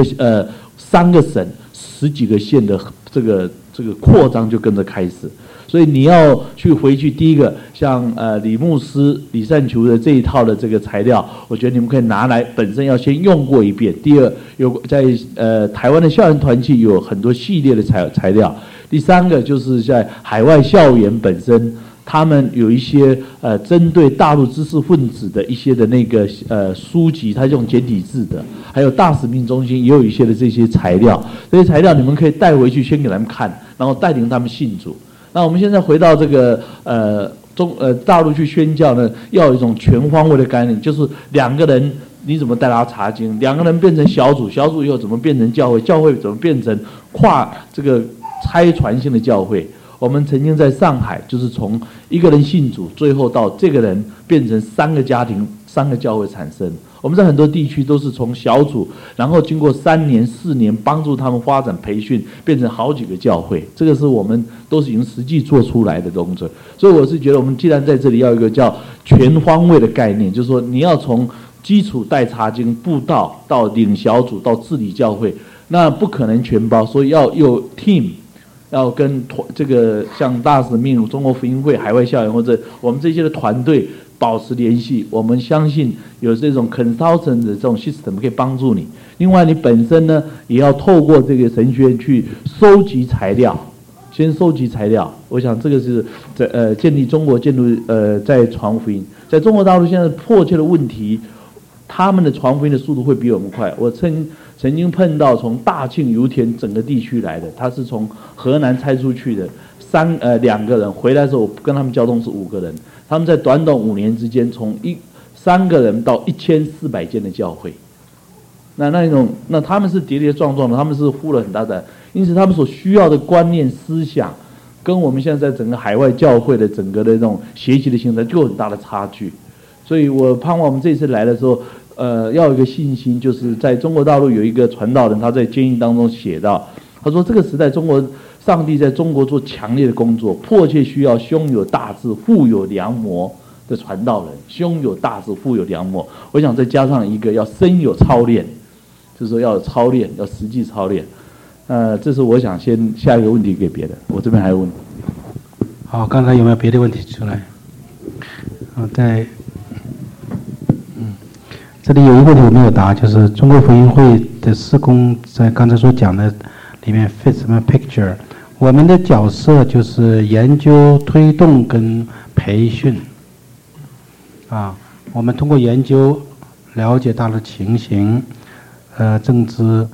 3个省10几个县的这个扩张就跟着开始。所以你要回去，第一个像李牧师、李善球的这一套的这个材料，我觉得你们可以拿来，本身要先用过一遍。第二，在台湾的校园团契有很多系列的材料。第3个就是在海外校园本身，他们有一些针对大陆知识分子的一些的那个书籍，它用简体字的，还有大使命中心也有一些的这些材料。这些材料你们可以带回去，先给他们看，然后带领他们信主。那我们现在回到这个大陆去宣教呢，要有一种全方位的概念，就是2个人你怎么带他查经，2个人变成小组，小组以后怎么变成教会，教会怎么变成跨这个差传性的教会。我们曾经在上海，就是从1个人信主，最后到这个人变成3个家庭、3个教会产生。我们在很多地区都是从小组，然后经过3年、4年，帮助他们发展培训，变成好几个教会。这个是我们都是已经实际做出来的东西。所以我是觉得，我们既然在这里要有一个叫全方位的概念，就是说你要从基础带查经、布道到领小组到治理教会，那不可能全包，所以要有 team。要跟这个像大使命、中国福音会、海外校园或者我们这些的团队保持联系，我们相信有这种 consultant 的这种 system 可以帮助你。另外，你本身呢也要透过这个神学院去收集材料，先收集材料。我想这个是建立中国在传福音，在中国大陆现在迫切的问题，他们的传福音的速度会比我们快。我曾经碰到从大庆油田整个地区来的，他是从河南拆出去的，2个人回来的时候，我跟他们交通是5个人，他们在短5年之间，从3个人到1400间的教会，那他们是跌跌撞撞的，他们是付了很大的，因此他们所需要的观念思想，跟我们现在整个海外教会的整个的这种学习的形态就有很大的差距，所以我盼望我们这次来的时候。要有一个信心，就是在中国大陆有一个传道人，他在监狱当中写到，他说这个时代上帝在中国做强烈的工作，迫切需要胸有大志、腹有良谋的传道人。胸有大志、腹有良谋，我想再加上一个要身有操练，就是说要有操练，要实际操练。这是我想先下一个问题给别的，我这边还有问题。 好，刚才有没有别的问题出来？这里有一个问题我没有答，就是中国福音会的事工在刚才所讲的里面 fit 什么 picture？ 我们的角色就是研究、推动跟培训。我们通过研究了解大陆情形，政治，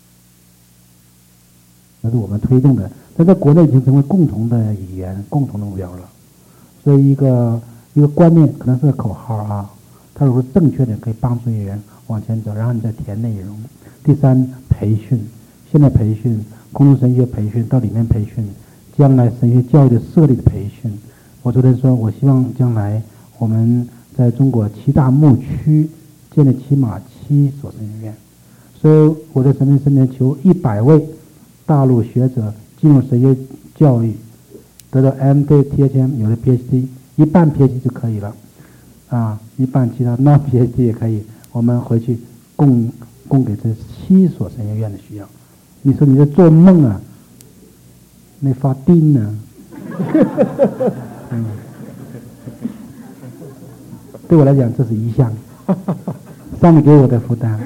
这是我们推动的，但在国内已经成为共同的语言、共同的目标了。所以一个观念可能是个口号它如果正确的可以帮助人往前走，然后你再填内容。第三，培训，现在培训，空中神学培训到里面培训，将来神学教育的设立的培训。我昨天说，我希望将来我们在中国7大牧区建立起码7所神学院，所以我在神明身边求100位大陆学者进入神学教育，得到 MD、THM， 有的 PhD， 一半 PhD 就可以了，一半其他 non PhD 也可以，我们回去供给这7所神学院的需要。你说你在做梦没发定呢？对我来讲，这是一项，上面给我的负担，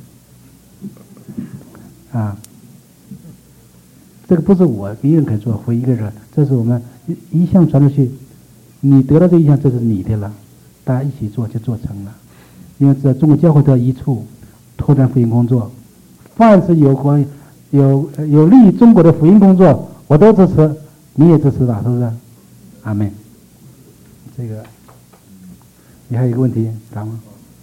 这个不是我一个人可以做，回一个人，这是我们一项传出去，你得到这一项，这是你的了，大家一起做就做成了。因为在中国教会得一处拓展福音工作，凡是有利于中国的福音工作，我都支持，你也支持吧，是不是？阿们。这个，你还有一个问题，答吗？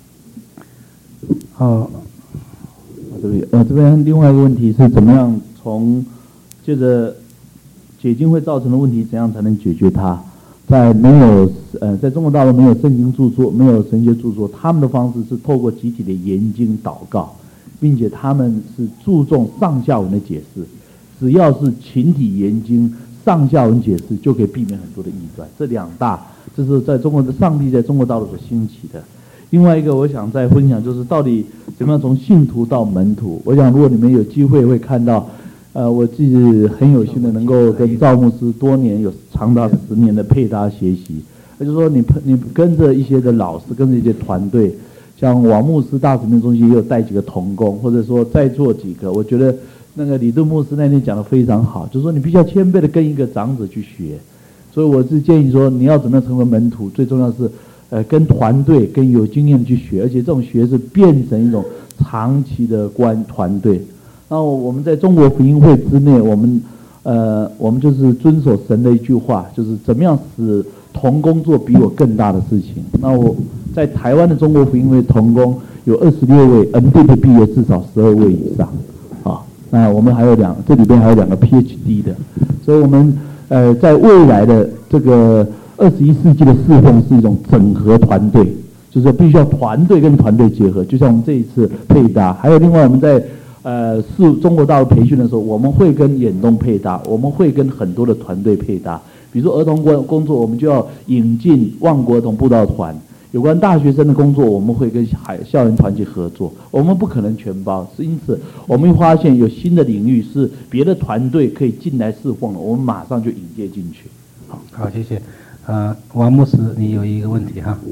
这边另外一个问题是怎么样借着解经会造成的问题，怎样才能解决它？在中国大陆没有圣经著作，没有神学著作，他们的方式是透过集体的研经祷告，并且他们是注重上下文的解释。只要是群体研经，上下文解释就可以避免很多的异端。这2大，这是在中国的上帝在中国大陆所兴起的。另外一个，我想再分享就是到底怎么样从信徒到门徒。我想如果你们有机会会看到，我自己很有幸的能够跟赵牧师多年有长达10年的配搭学习。也就是说，你跟着一些的老师，跟着一些团队，像王牧师大使命中心也有带几个同工，或者说再做几个。我觉得那个李顿牧师那天讲的非常好，就是说你必须要谦卑的跟一个长者去学。所以我是建议说，你要怎么样成为门徒，最重要是跟团队、跟有经验去学，而且这种学是变成一种长期的团队。然后我们在中国福音会之内，我们就是遵守神的一句话，就是怎么样使同工做比我更大的事情。那我在台湾的中国福音会同工有26位 MD 毕业，至少12位以上。那我们还有这里边还有2个 PhD 的，所以我们在未来的这个21世纪的侍奉是一种整合团队，就是必须要团队跟团队结合。就像我们这一次配搭，还有另外我们在中国大陆培训的时候，我们会跟远东配搭，我们会跟很多的团队配搭。比如说儿童工作，我们就要引进万国儿童布道团；有关大学生的工作，我们会跟校园团体合作。我们不可能全包，因此我们会发现有新的领域是别的团队可以进来侍奉的，我们马上就引介进去。 好，谢谢。王牧师，你有一个问题哈？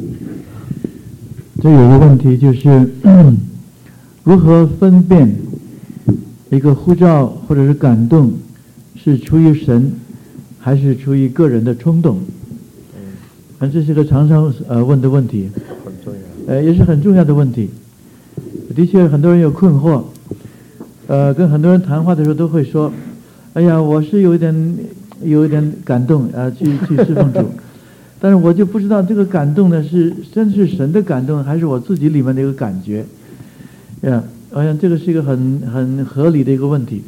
这有一个问题就是如何分辨一个呼召或者是感动是出于神还是出于个人的冲动？这是个常常问的问题，很重要，也是很重要的问题。的确，很多人有困惑，跟很多人谈话的时候都会说：“哎呀，我是有一点感动去侍奉主，但是我就不知道这个感动呢真是神的感动，还是我自己里面的一个感觉。”我想这个是一个很合理的一个问题。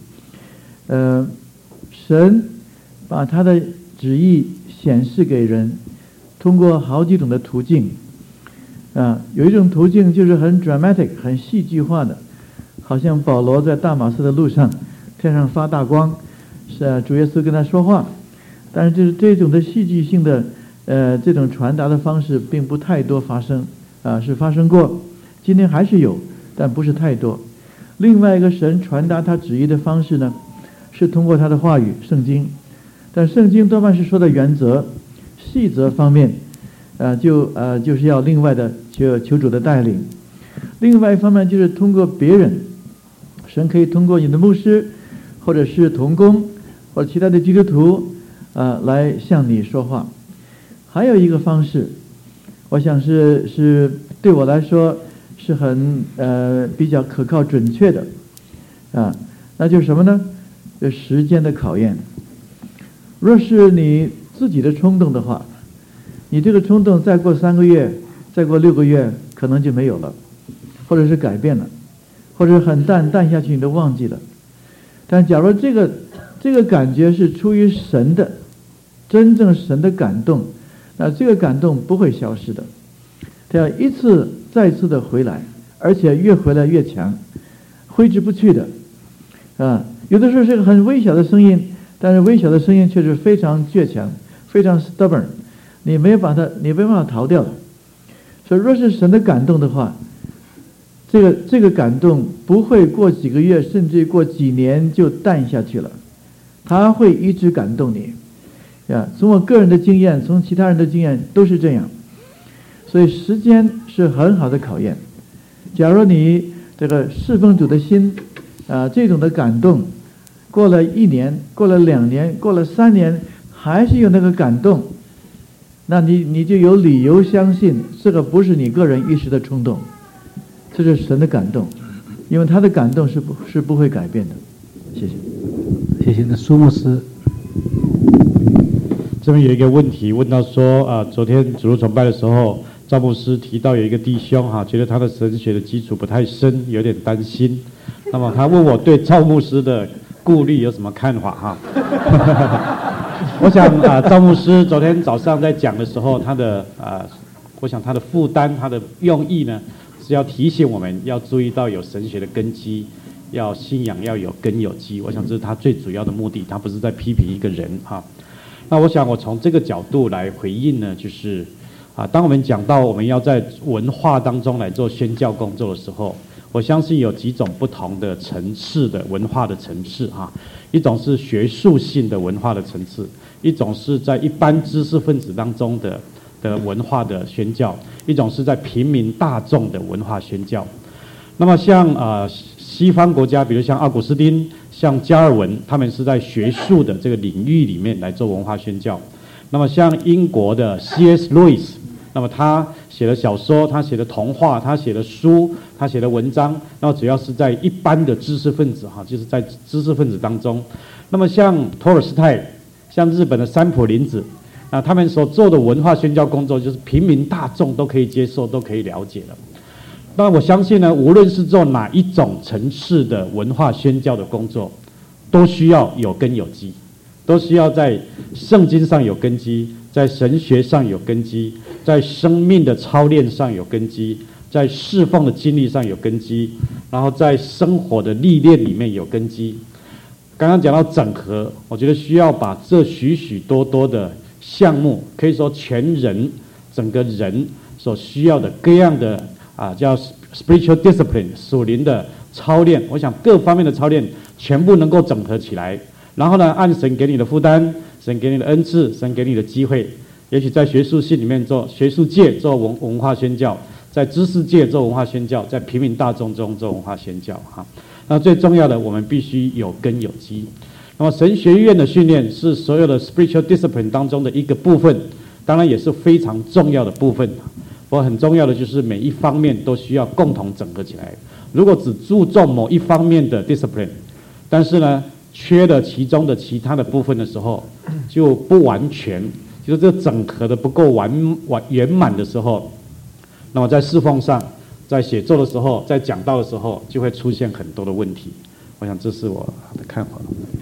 神把他的旨意显示给人，通过好几种的途径。有一种途径就是很 dramatic 很戏剧化的，好像保罗在大马士的路上，天上发大光，是主耶稣跟他说话。但是就是这种的戏剧性的这种传达的方式并不太多发生，是发生过，今天还是有，但不是太多。另外一个神传达他旨意的方式呢，是通过他的话语圣经，但圣经多半是说的原则，细则方面就是要另外的求主的带领。另外一方面就是通过别人，神可以通过你的牧师或者是同工或者其他的基督徒来向你说话。 还有一个方式，我想是对我来说是很比较可靠准确的啊，那就是什么呢？就时间的考验。若是你自己的冲动的话，你这个冲动再过3个月，再过6个月，可能就没有了，或者是改变了，或者很淡下去你都忘记了。但假如这个感觉是出于神的，真正神的感动，那这个感动不会消失的，它要一次再次的回来，而且越回来越强，挥之不去的啊。有的时候是个很微小的声音，但是微小的声音却是非常倔强，非常 stubborn， 你没办法逃掉的。所以若是神的感动的话，这个感动不会过几个月，甚至过几年就淡下去了，它会一直感动你呀。从我个人的经验，从其他人的经验都是这样。所以时间是很好的考验。假如你这个侍奉主的心这种的感动过了1年，过了2年，过了3年，还是有那个感动，那你就有理由相信这个不是你个人一时的冲动，这是神的感动，因为他的感动是不会改变的。谢谢。 谢谢。那苏牧师， 这边有一个问题问到说昨天主日崇拜的时候，赵牧师提到有一个弟兄觉得他的神学的基础不太深，有点担心。那么他问我对赵牧师的顾虑有什么看法我想赵牧师昨天早上在讲的时候，我想他的负担，他的用意呢，是要提醒我们要注意到有神学的根基，要信仰要有根有基。我想这是他最主要的目的，他不是在批评一个人那我想我从这个角度来回应呢，就是当我们讲到我们要在文化当中来做宣教工作的时候，我相信有几种不同的层次的文化的层次一种是学术性的文化的层次，一种是在一般知识分子当中的文化的宣教，一种是在平民大众的文化宣教。那么像西方国家，比如像奥古斯丁、像加尔文，他们是在学术的这个领域里面来做文化宣教。那么像英国的 C.S. Lewis， 那么他写的小说，他写的童话，他写的书，他写的文章，那么主要是在一般的知识分子就是在知识分子当中。那么像托尔斯泰，像日本的三浦林子，他们所做的文化宣教工作，就是平民大众都可以接受，都可以了解的。那我相信呢，无论是做哪一种层次的文化宣教的工作，都需要有根有基，都需要在圣经上有根基，在神学上有根基，在生命的操练上有根基，在侍奉的经历上有根基，然后在生活的历练里面有根基。刚刚讲到整合，我觉得需要把这许许多多的项目，可以说全人整个人所需要的各样的叫 spiritual discipline 属灵的操练，我想各方面的操练全部能够整合起来，然后呢，按神给你的负担，神给你的恩赐，神给你的机会，也许在学术系里面做学术界做文化宣教，在知识界做文化宣教，在平民大众中做文化宣教那最重要的，我们必须有根有基。那么神学院的训练是所有的 spiritual discipline 当中的一个部分，当然也是非常重要的部分。不过很重要的就是每一方面都需要共同整合起来。如果只注重某一方面的 discipline， 但是呢缺了其中的其他的部分的时候，就不完全，就是这个整合的不够圆满的时候，那么在侍奉上，在写作的时候，在讲道的时候，就会出现很多的问题。我想这是我的看法。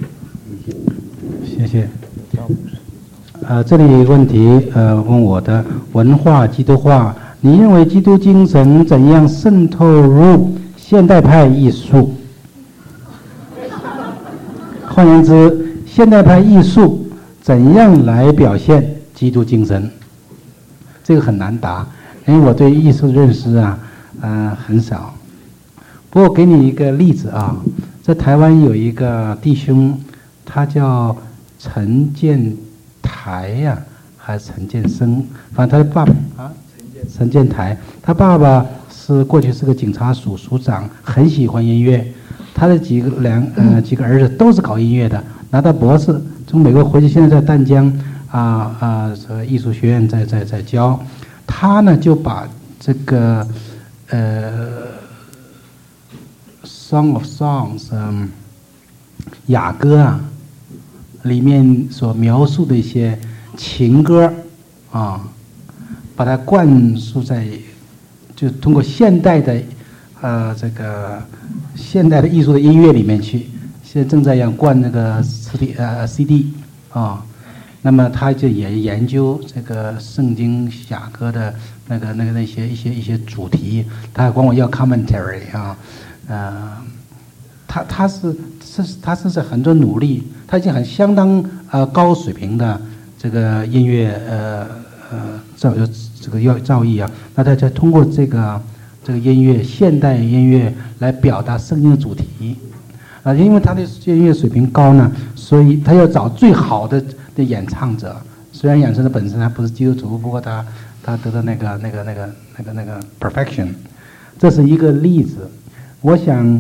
谢谢。这里有一个问题，问我的文化基督化，你认为基督精神怎样渗透入现代派艺术？换言之，现代派艺术怎样来表现基督精神？这个很难答，因为我对艺术认识很少。不过给你一个例子在台湾有一个弟兄，他叫陈建台还是陈建生，反正他的爸爸陈建台，他爸爸过去是个警察署署长，很喜欢音乐。他的几个儿子都是搞音乐的，拿到博士，从美国回去，现在在淡江这个艺术学院在教，他呢就把这个Song of Songs，雅歌啊，里面所描述的一些情歌啊，把它灌输在，就通过现代的这个现代的艺术的音乐里面去。现在正在灌那个CD 啊，那么他就也研究这个圣经雅歌的那些主题，他还管我要 commentary 啊，他是在很多努力，他已经很相当高水平的这个音乐造诣啊，那他就通过这个音乐现代音乐来表达圣经的主题。因为他的音乐水平高呢，所以他要找最好的演唱者。虽然演唱者本身他不是基督徒，不过他得到那个 perfection， 这是一个例子。我想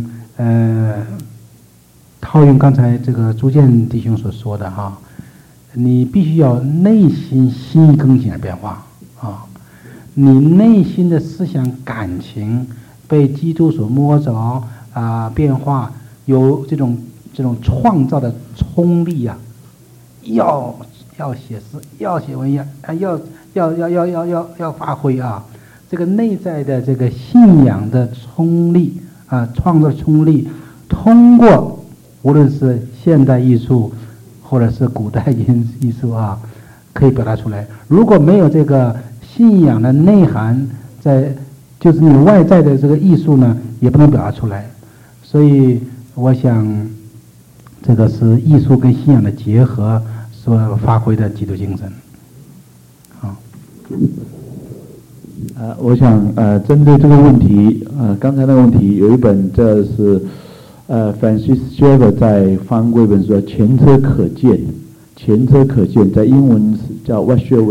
套用刚才这个朱建弟兄所说的哈，你必须要内心心意更新而变化啊，你内心的思想感情被基督所摸着变化。有这种创造的冲力啊，要写诗，要写文言，要发挥啊，这个内在的这个信仰的冲力啊，创造的冲力，通过无论是现代艺术或者是古代艺术啊，可以表达出来。如果没有这个信仰的内涵在，就是你外在的这个艺术呢，也不能表达出来。所以我想，这个是艺术跟信仰的结合所发挥的基督精神。好。 我想针对这个问题，刚才那个问题有一本，这是Francis Schaeffer 在翻过一本书叫《前车可鉴》，前车可鉴，在英文叫 What Shall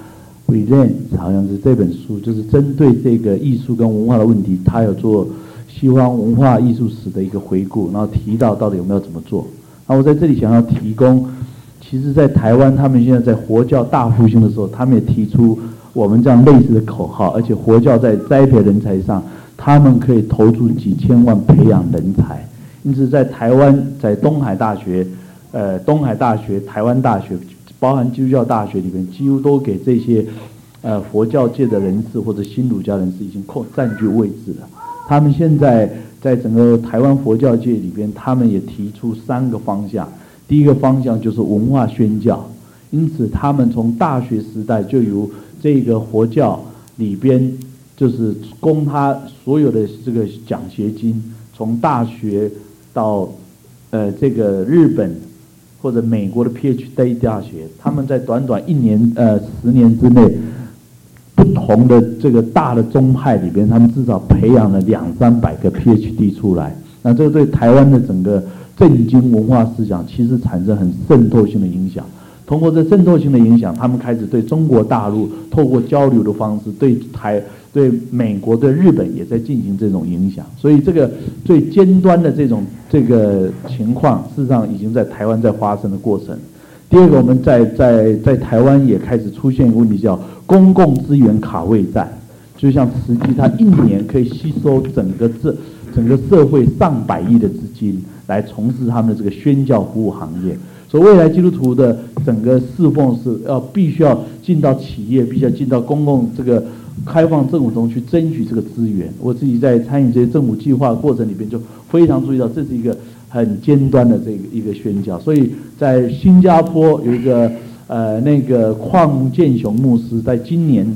We Learn， 好像是这本书，就是针对这个艺术跟文化的问题，他有做西方文化艺术史的一个回顾，然后提到到底有没有怎么做。那我在这里想要提供，其实在台湾他们现在在佛教大复兴的时候，他们也提出我们这样类似的口号，而且佛教在栽培人才上，他们可以投注几千万培养人才。因此在台湾，在东海大学、台湾大学，包含基督教大学里面，几乎都给这些佛教界的人士或者新儒家人士已经占据位置了。他们现在在整个台湾佛教界里边，他们也提出3个方向。第一个方向就是文化宣教，因此他们从大学时代就由这个佛教里边，就是供他所有的这个奖学金，从大学到这个日本或者美国的 PhD 大学，他们在短短10年之内。不同的这个大的宗派里边，他们至少培养了200-300个 PhD 出来。那这个对台湾的整个政经文化思想，其实产生很渗透性的影响。通过这渗透性的影响，他们开始对中国大陆透过交流的方式，对美国、对日本也在进行这种影响。所以这个最尖端的这个情况，事实上已经在台湾在发生的过程。第二个，我们在台湾也开始出现一个问题，叫公共资源卡位战。就像慈济，它1年可以吸收整个社会上百亿的资金来从事他们的这个宣教服务行业。所以未来基督徒的整个侍奉是必须要进到企业，必须要进到公共这个开放政府中去争取这个资源。我自己在参与这些政府计划的过程里边，就非常注意到这是一个很尖端的一个宣教。所以在新加坡有一个那个邝建雄牧师，在今年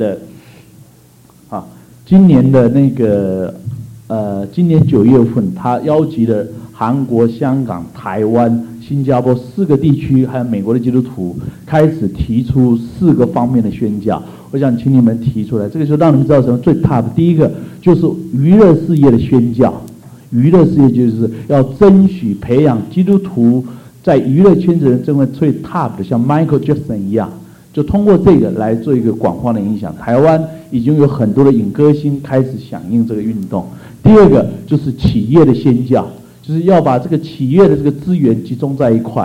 9月份，他邀集了韩国、香港、台湾、新加坡4个地区，还有美国的基督徒，开始提出4个方面的宣教。我想请你们提出来，这个就让你们知道什么最 top。第一个就是娱乐事业的宣教，娱乐事业就是要争取培养基督徒在娱乐圈子人成为最 top 的，像 Michael Jackson 一样，就通过这个来做一个广泛的影响。台湾已经有很多的影歌星开始响应这个运动。第二个就是企业的宣教，就是要把这个企业的这个资源集中在一块，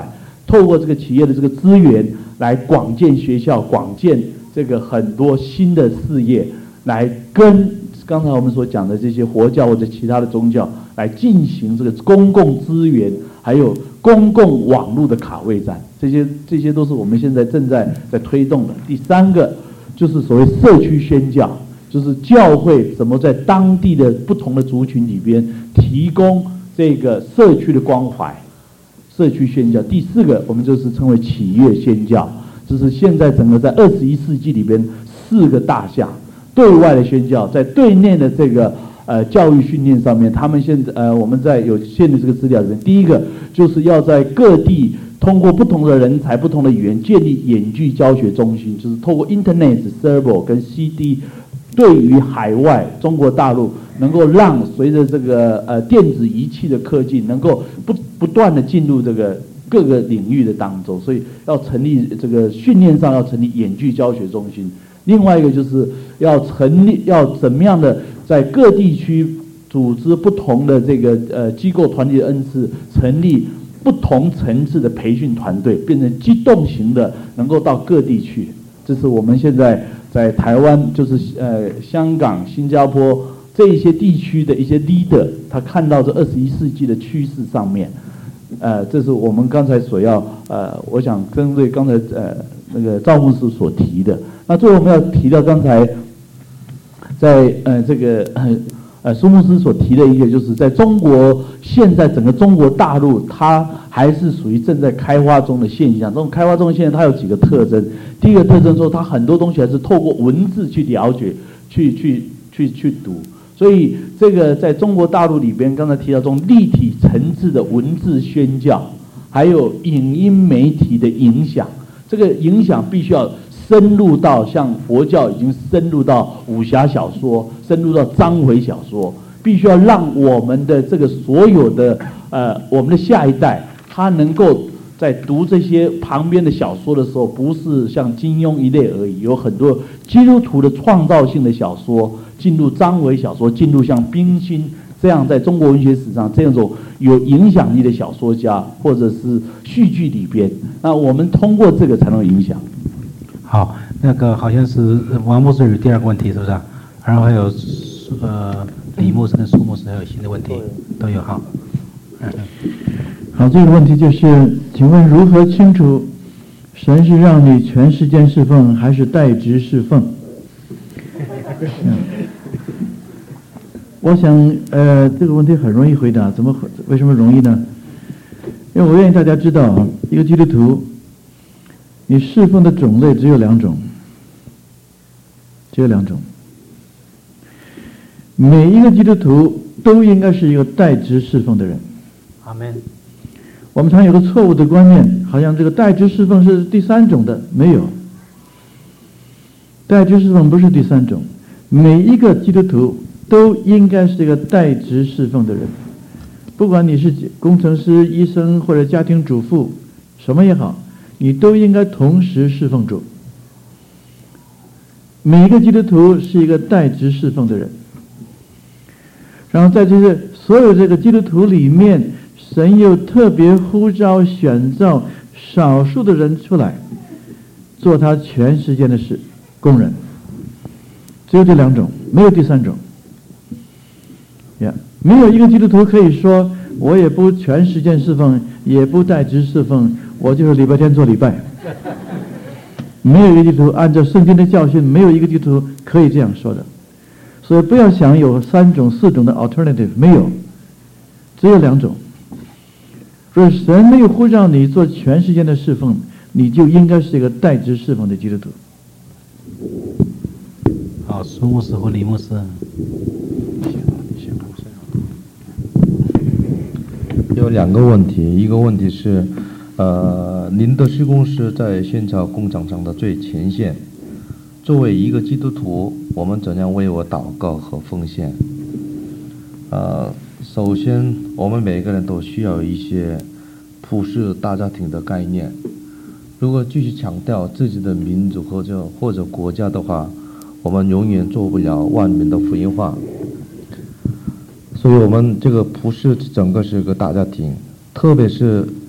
透过这个企业的这个资源来广建学校，广建这个很多新的事业，来跟刚才我们所讲的这些佛教或者其他的宗教来进行这个公共资源还有公共网络的卡位战，这些都是我们现在正在推动的。第三个就是所谓社区宣教，就是教会怎么在当地的不同的族群里边提供这个社区的关怀，社区宣教。第四个我们就是称为企业宣教，就是现在整个在21世纪里边4个大项。对外的宣教，在对内的这个教育训练上面，他们现在我们在有限的这个资料里面，第一个就是要在各地通过不同的人才、不同的语言建立远距教学中心，就是透过 Internet Server 跟 CD， 对于海外中国大陆能够让随着这个电子仪器的科技，能够不断的进入这个各个领域的当中，所以要成立这个训练上要成立远距教学中心。另外一个就是要怎么样的在各地区组织不同的这个机构团体的恩赐，成立不同层次的培训团队，变成机动型的，能够到各地去。这是我们现在在台湾，就是香港、新加坡这一些地区的一些 leader， 他看到这21世纪的趋势上面，这是我们刚才所要我想针对刚才那个赵牧师所提的。那最后我们要提到刚才在这个苏牧师所提的一个，就是在中国现在整个中国大陆，它还是属于正在开发中的现象。这种开发中的现象，它有几个特征。第一个特征说，它很多东西还是透过文字去了解、去读。所以这个在中国大陆里边，刚才提到这种立体层次的文字宣教，还有影音媒体的影响，这个影响必须要深入到像佛教已经深入到武侠小说，深入到章回小说，必须要让我们的这个所有的我们的下一代，他能够在读这些旁边的小说的时候，不是像金庸一类而已，有很多基督徒的创造性的小说，进入章回小说，进入像冰心这样在中国文学史上这种有影响力的小说家，或者是戏剧里边，那我们通过这个才能影响。 好，那个好像是王牧师有第二个问题，是不是？然后还有李牧师跟苏牧师还有新的问题都有。好， 好，这个问题就是，请问如何清楚神是让你全时间侍奉，还是代职侍奉？我想这个问题很容易回答，为什么容易呢？因为我愿意大家知道，一个基督徒，你侍奉的种类只有2种，每一个基督徒都应该是一个代职侍奉的人。 阿们。 我们常有个错误的观念，好像这个代职侍奉是第3种的，没有。代职侍奉不是第3种，每一个基督徒都应该是一个代职侍奉的人，不管你是工程师、医生或者家庭主妇，什么也好，你都应该同时侍奉主。每一个基督徒是一个代职侍奉的人，然后在这些所有这个基督徒里面，神又特别呼召选召少数的人出来做他全时间的事工人，只有这2种，没有第3种。没有一个基督徒可以说我也不全时间侍奉，也不代职侍奉，我就是礼拜天做礼拜。没有一个基督徒按照圣经的教训，没有一个基督徒可以这样说的。所以不要想有3种、4种的 alternative， 没有，只有2种。若神没有呼召你做全时间的侍奉，你就应该是一个代职侍奉的基督徒。 好，苏牧师或李牧师。 有2个问题，一个问题是，您的事工是在宣教工场上的最前线，作为一个基督徒，我们怎样为我祷告和奉献？首先，我们每个人都需要一些普世大家庭的概念。如果继续强调自己的民族或者国家的话，我们永远做不了万民的福音化。所以我们这个普世整个是个大家庭，特别是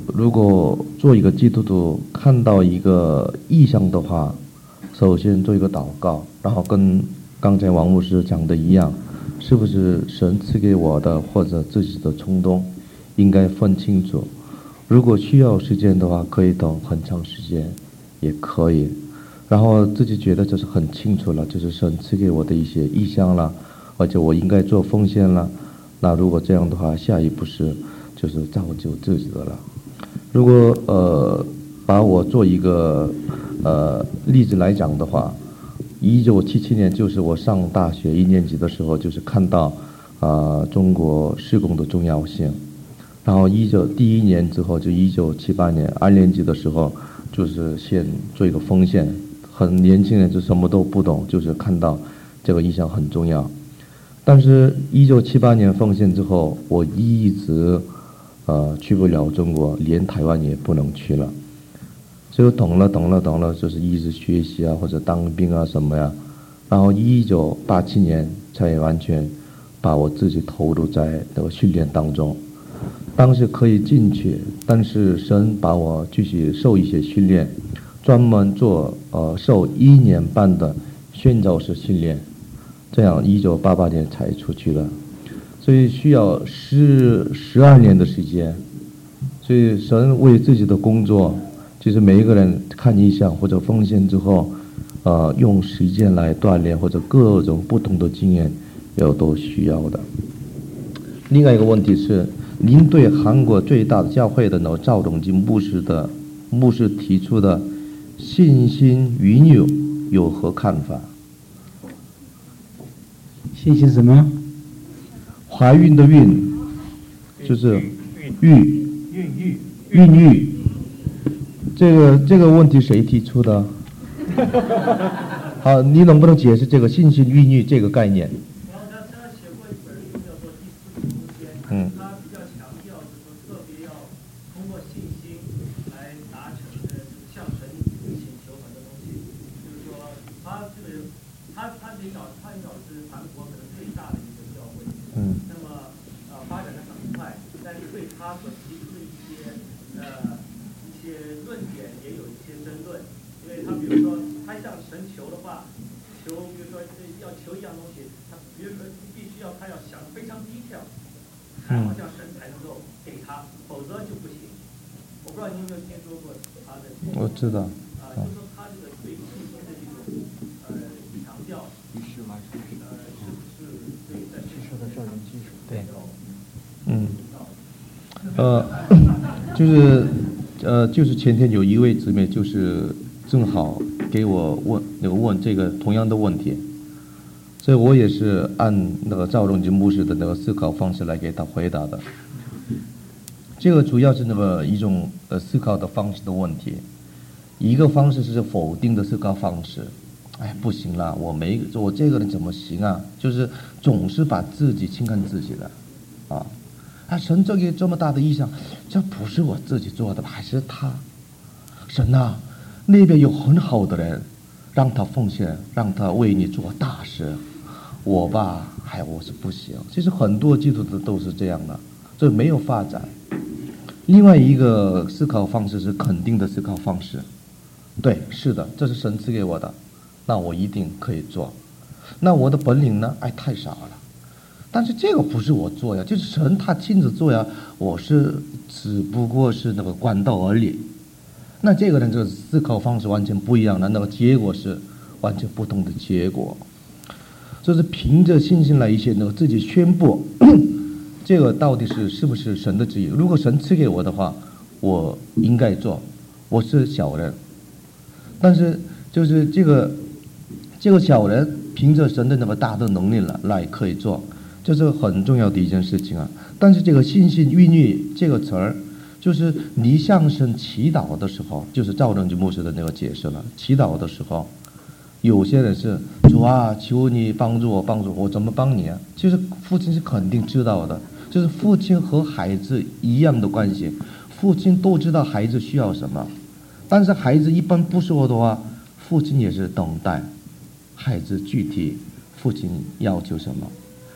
如果做一个基督徒看到一个异象的话，首先做一个祷告，然后跟刚才王牧师讲的一样，是不是神赐给我的或者自己的冲动，应该分清楚。如果需要时间的话，可以等很长时间，也可以。然后自己觉得就是很清楚了，就是神赐给我的一些意向了，而且我应该做奉献了。那如果这样的话，下一步是就是造就自己的了。如果把我做一个例子来讲的话，1977年就是我上大学1年级的时候，就是看到中国事工的重要性。然后第一年之后，就1978年2年级的时候，就是先做一个奉献。很年轻人就什么都不懂，就是看到这个意向很重要。但是1978年奉献之后，我一直去不了中国，连台湾也不能去了。所以等了，就是一直学习啊，或者当兵啊什么呀。然后1987年才完全把我自己投入在那个训练当中。当时可以进去，但是神把我继续受一些训练，专门做受1年半的宣教士训练，这样1988年才出去了。所以需要12年的时间。所以神为自己的工作，就是每一个人看异象或者奉献之后，用时间来锻炼，或者各种不同的经验都需要的。另外一个问题是，您对韩国最大的教会的赵荣金牧师提出的信心孕育有何看法？ 信心什么？ 怀孕的孕，就是孕育。这个问题谁提出的？好，你能不能解释这个信心孕育这个概念？嗯。我知道。就是前天有一位姊妹，就是正好给我问这个同样的问题，所以我也是按那个赵荣金牧师的那个思考方式来给他回答的。这个主要是那个一种思考的方式的问题。一个方式是否定的思考方式，哎，不行啦，我这个人怎么行啊？就是总是把自己轻看自己的，神这个这么大的意象，这不是我自己做的吧？还是他？神啊，那边有很好的人，让他奉献，让他为你做大事。我吧，我是不行。其实很多基督徒都是这样的，这没有发展。另外一个思考方式是肯定的思考方式，对，是的，这是神赐给我的，那我一定可以做。那我的本领呢？太少了。但是这个不是我做呀，就是神他亲自做呀，我是只不过是那个管道而已。那这个人这个思考方式完全不一样的，那个结果是完全不同的结果。就是凭着信心来一些那个自己宣布，这个到底是不是神的旨意？如果神赐给我的话，我应该做。我是小人，但是就是这个小人凭着神的那么大的能力了来可以做。这是很重要的一件事情啊！但是这个信心孕育这个词儿，就是你向神祈祷的时候，就是赵正基牧师的那个解释了。祈祷的时候，有些人是主啊，求你帮助我怎么帮你啊？其实父亲是肯定知道的，就是父亲和孩子一样的关系，父亲都知道孩子需要什么，但是孩子一般不说的话，父亲也是等待孩子具体父亲要求什么。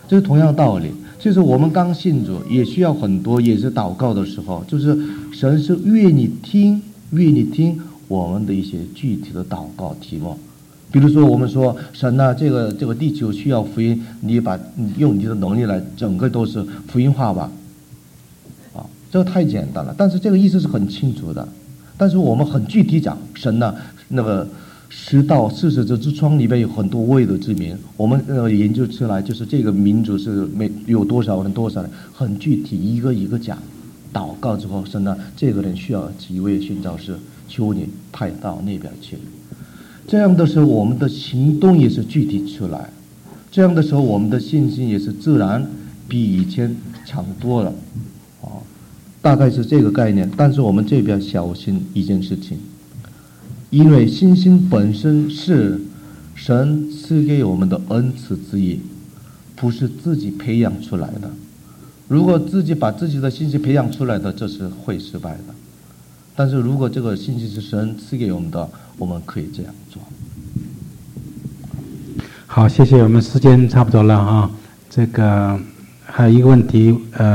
这是同样的道理。就是我们刚信主也需要很多，也是祷告的时候，就是神是愿意听我们的一些具体的祷告题目。比如说我们说神啊，这个地球需要福音，你用你的能力来整个都是福音化吧，这个太简单了，但是这个意思是很清楚的。但是我们很具体讲，神呢，那个10到40只之窗里边有很多未得之民，我们研究出来就是这个民族是有多少人，很具体一个一个讲。祷告之后，神呢，这个人需要几位宣教士，求你派到那边去。这样的时候，我们的行动也是具体出来，这样的时候，我们的信心也是自然比以前强多了。大概是这个概念。但是我们这边小心一件事情，因为信心本身是神赐给我们的恩赐之一，不是自己培养出来的。如果自己把自己的信心培养出来的，这是会失败的。但是如果这个信心是神赐给我们的，我们可以这样做。 好，谢谢，我们时间差不多了啊。这个还有一个问题，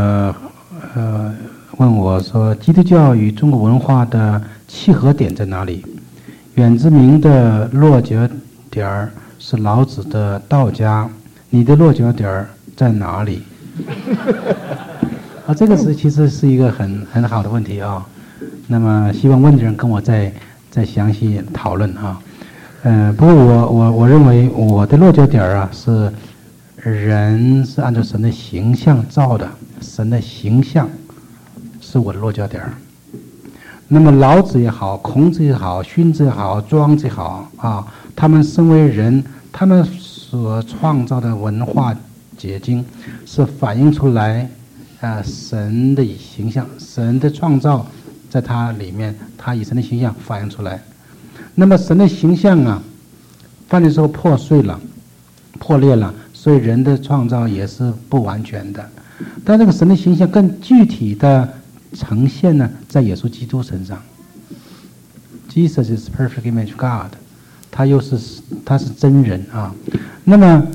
问我说，基督教与中国文化的契合点在哪里？远之明的落脚点是老子的道家，你的落脚点在哪里？这个其实是一个很好的问题啊。那么希望问的人跟我再详细讨论啊。不过我认为我的落脚点啊，是人是按照神的形象造的，神的形象是我的落脚点。那么老子也好，孔子也好，荀子也好，庄子也好啊，他们身为人，他们所创造的文化结晶是反映出来神的形象，神的创造在它里面，他以神的形象反映出来。那么神的形象啊，犯的时候破碎了，破裂了，所以人的创造也是不完全的。但这个神的形象更具体的呈现呢，在耶稣基督身上。Jesus is perfect image of God， 他是真人啊。那么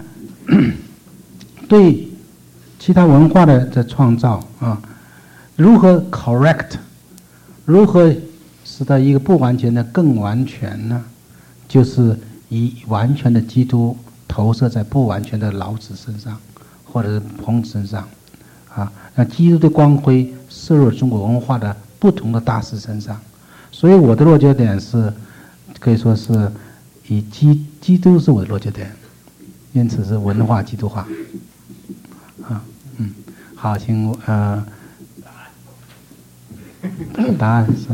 对其他文化的创造啊，如何 correct， 如何使得一个不完全的更完全呢？就是以完全的基督投射在不完全的老子身上，或者是孔子身上。让基督的光辉射入中国文化的不同的大师身上，所以我的落脚点是可以说是以基督是我的落脚点，因此是文化基督化。好，请答案是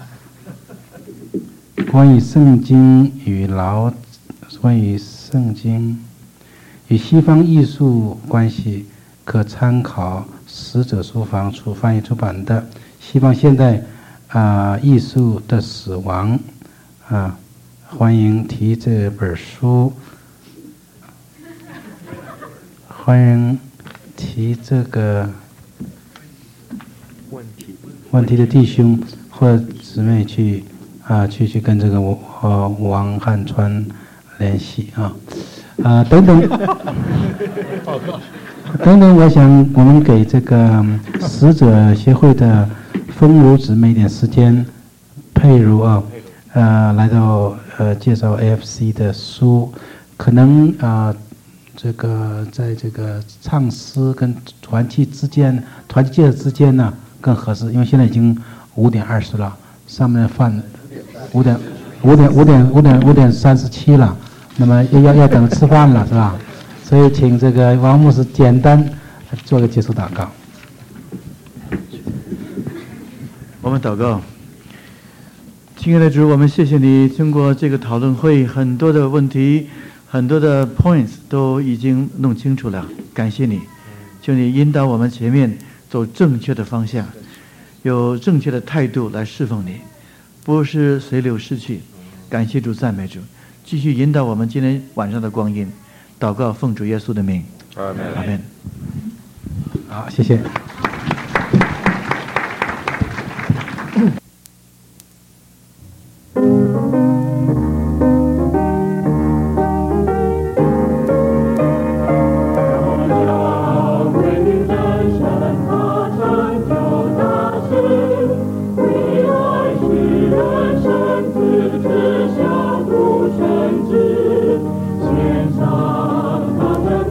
关于圣经与西方艺术关系。可参考使者书房翻译出版的《西方现代艺术的死亡》欢迎提这本书，欢迎提这个问题的弟兄或姊妹去跟这个王汉川联系等等，我想我们给这个使者协会的丰如姊妹一点时间，佩如来到介绍 AFC 的书，可能这个在这个唱诗跟团契介绍之间呢更合适，因为现在已经5点20了，上面饭5点37了，那么要等吃饭了是吧？所以请这个王牧师简单做个结束祷告。 我们祷告。亲爱的主，我们谢谢你，经过这个讨论会，很多的问题，很多的 points 都已经弄清楚了，感谢你，求你引导我们前面走正确的方向，有正确的态度来侍奉你，不是随流失去。感谢主，赞美主，继续引导我们今天晚上的光阴。祷告奉主耶稣的名，阿门。阿门。 好，谢谢。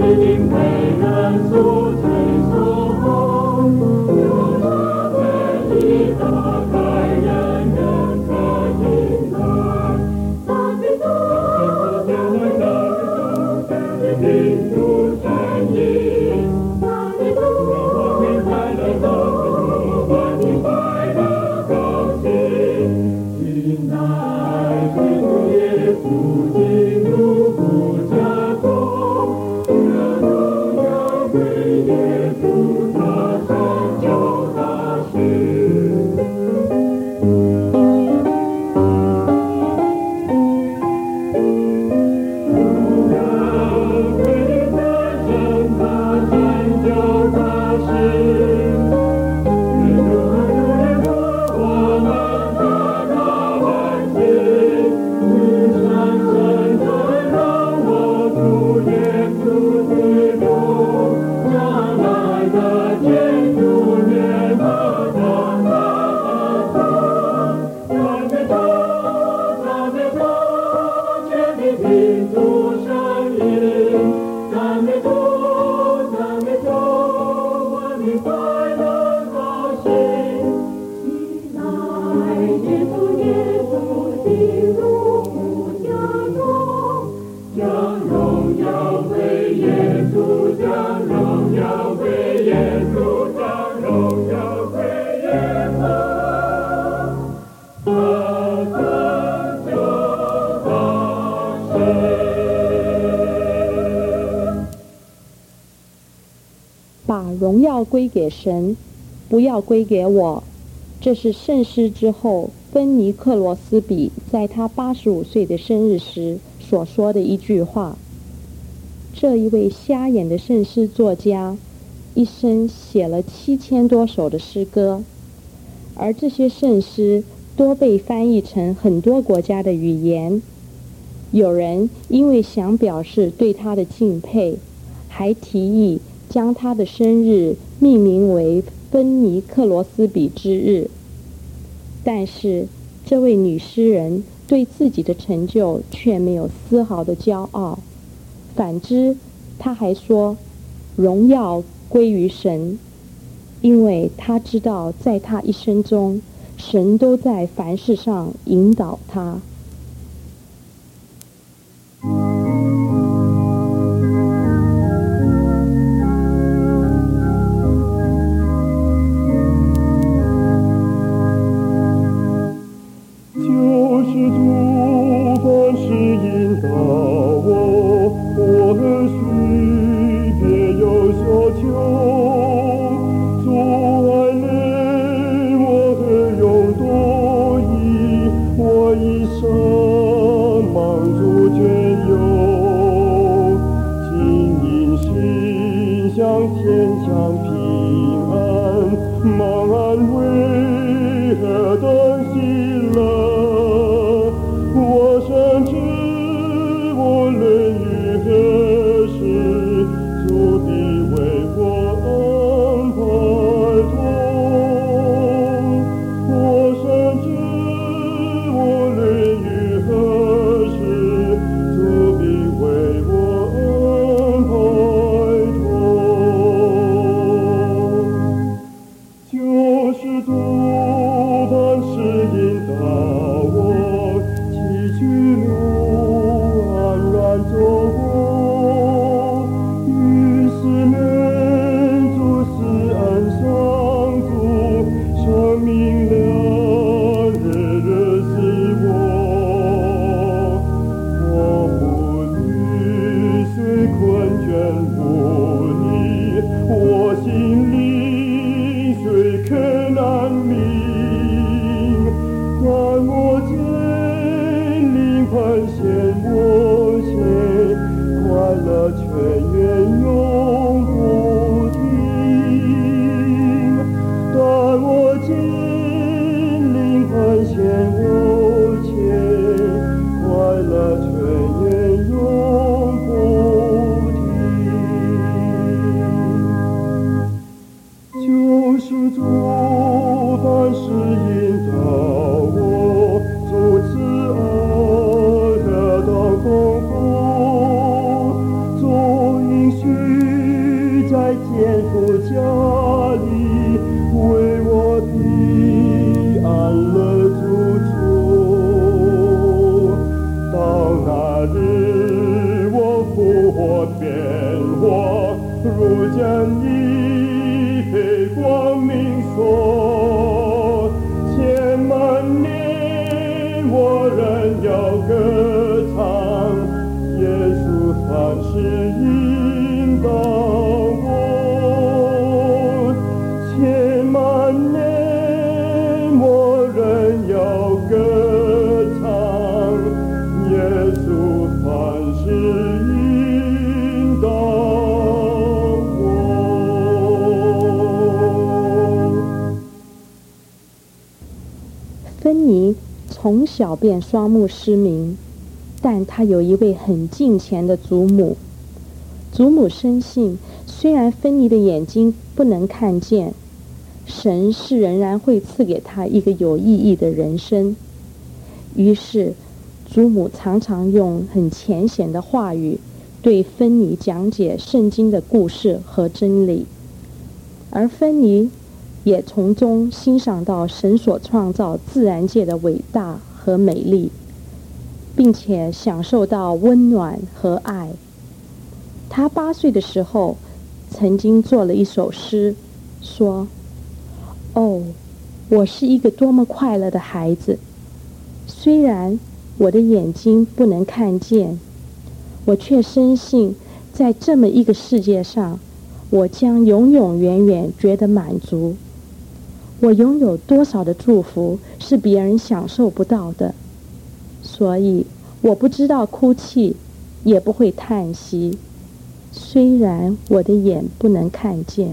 把荣耀归给神，不要归给我。这是圣诗之后芬尼克罗斯比在他85岁的生日时所说的一句话。这一位瞎眼的圣诗作家一生写了7000多首的诗歌，而这些圣诗多被翻译成很多国家的语言。有人因为想表示对他的敬佩，还提议将他的生日命名为芬尼克罗斯比之日。但是这位女诗人对自己的成就却没有丝毫的骄傲，反之她还说荣耀归于神，因为她知道在她一生中神都在凡事上引导她。 应许在天父家里为我的安乐主求。到那日我复活变化，如将一黑光明所，千万年我仍要歌唱，耶稣凡事引导我，千万年我仍要歌唱，耶稣凡事引导我。 芬妮从小便双目失明，但她有一位很敬虔的祖母。祖母深信，虽然芬妮的眼睛不能看见，神是仍然会赐给她一个有意义的人生。于是，祖母常常用很浅显的话语对芬妮讲解圣经的故事和真理，而芬妮也从中欣赏到神所创造自然界的伟大和美丽，并且享受到温暖和爱。他8岁的时候，曾经做了一首诗，说：“哦，我是一个多么快乐的孩子！虽然我的眼睛不能看见，我却深信，在这么一个世界上，我将永永远远觉得满足。我拥有多少的祝福是别人享受不到的，所以我不知道哭泣，也不会叹息。虽然我的眼不能看见。”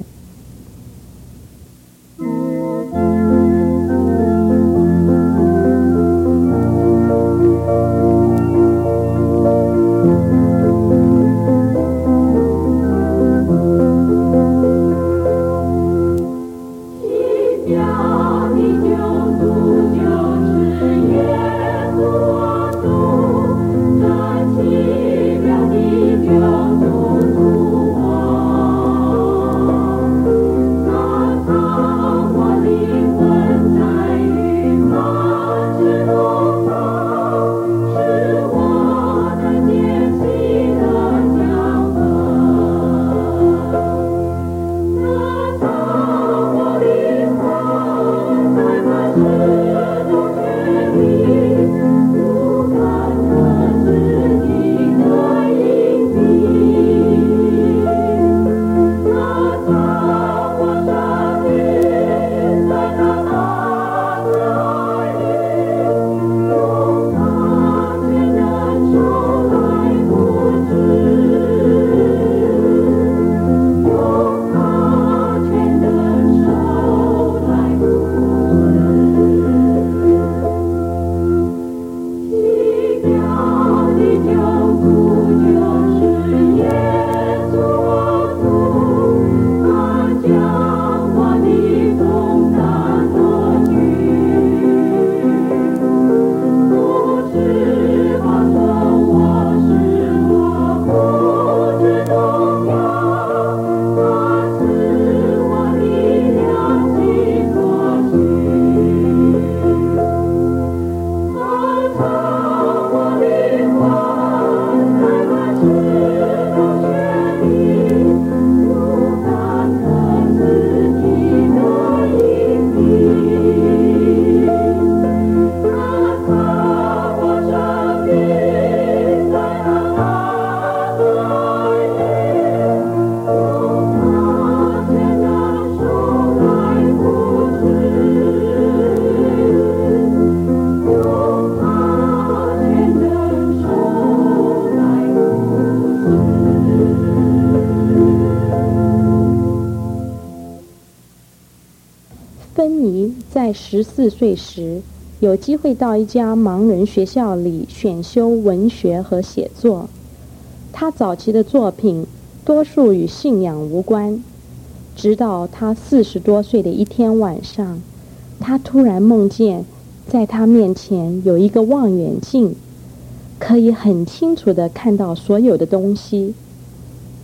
芬妮在14岁时，有机会到一家盲人学校里选修文学和写作。他早期的作品多数与信仰无关，直到他40多岁的一天晚上，他突然梦见在他面前有一个望远镜，可以很清楚地看到所有的东西。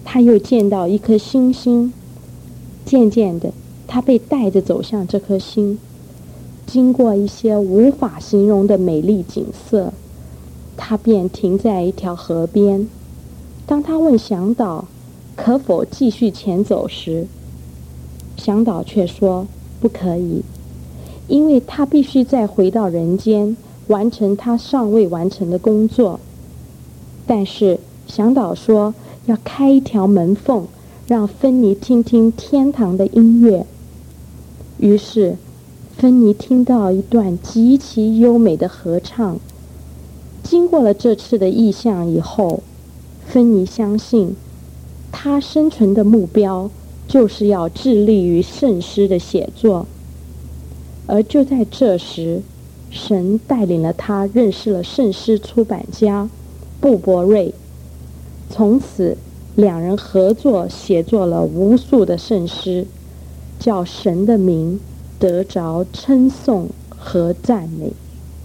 他又见到一颗星星，渐渐的，他被带着走向这颗星，经过一些无法形容的美丽景色，他便停在一条河边。当他问向导可否继续前走时，向导却说不可以，因为他必须再回到人间，完成他尚未完成的工作。但是向导说要开一条门缝，让芬妮听听天堂的音乐。于是芬妮听到一段极其优美的合唱。经过了这次的意象以后，芬妮相信她生存的目标就是要致力于圣诗的写作。而就在这时，神带领了她认识了圣诗出版家布伯瑞。从此两人合作写作了无数的圣诗，叫神的名得着称颂和赞美。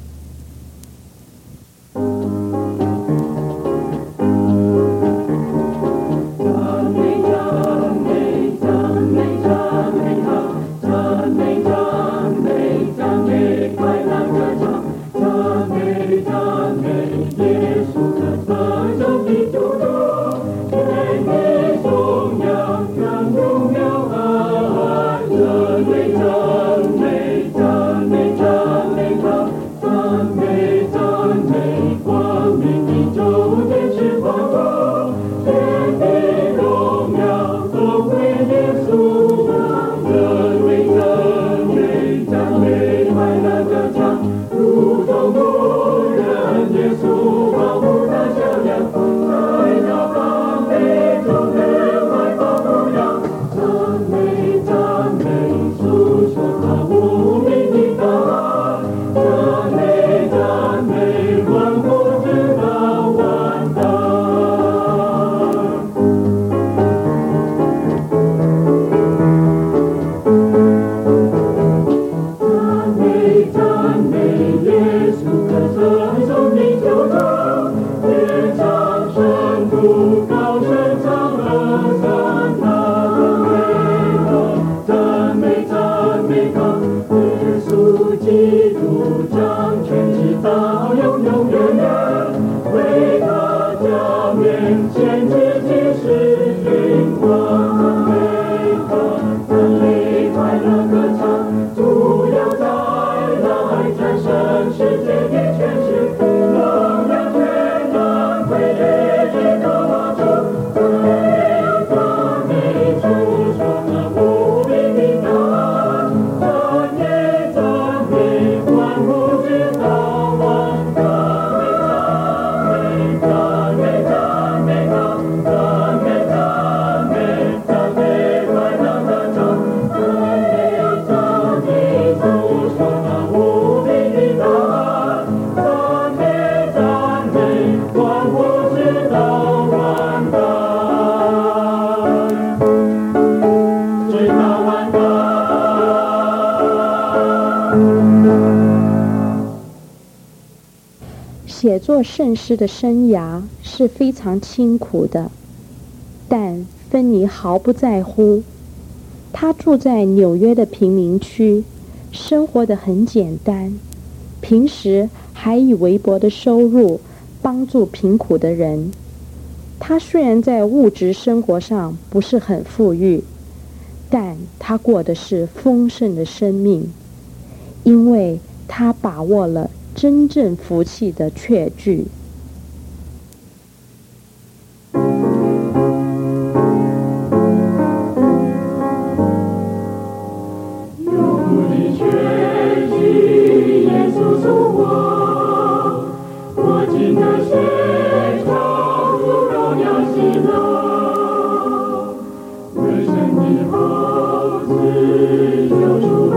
写作圣诗的生涯是非常辛苦的，但芬妮毫不在乎。她住在纽约的贫民区，生活得很简单，平时还以微薄的收入帮助贫苦的人。她虽然在物质生活上不是很富裕，但她过的是丰盛的生命，因为她把握了真正福气的确据。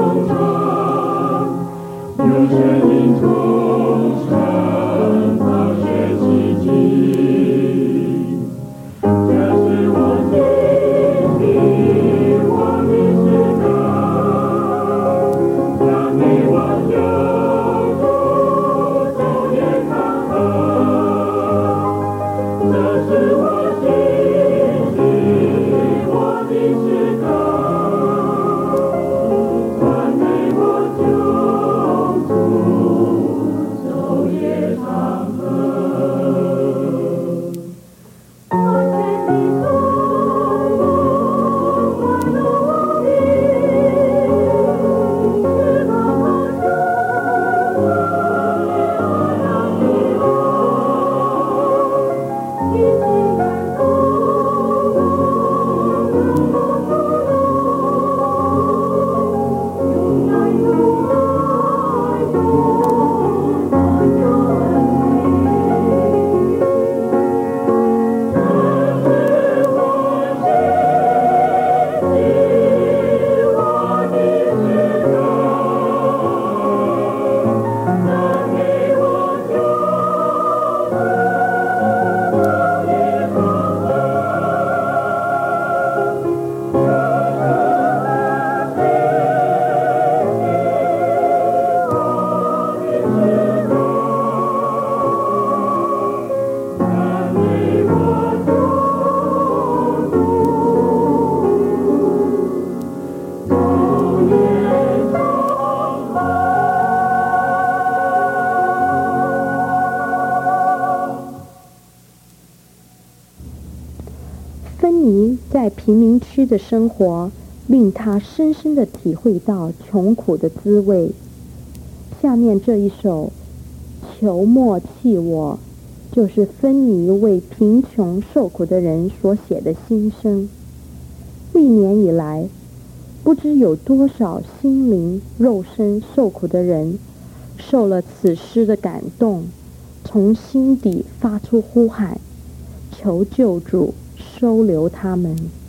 有声音从山发芬妮在贫民区的生活令他深深地体会到穷苦的滋味。下面这一首《求莫弃我》就是芬妮为贫穷受苦的人所写的心声。历年以来，不知有多少心灵肉身受苦的人受了此诗的感动，从心底发出呼喊，求救主收留他们。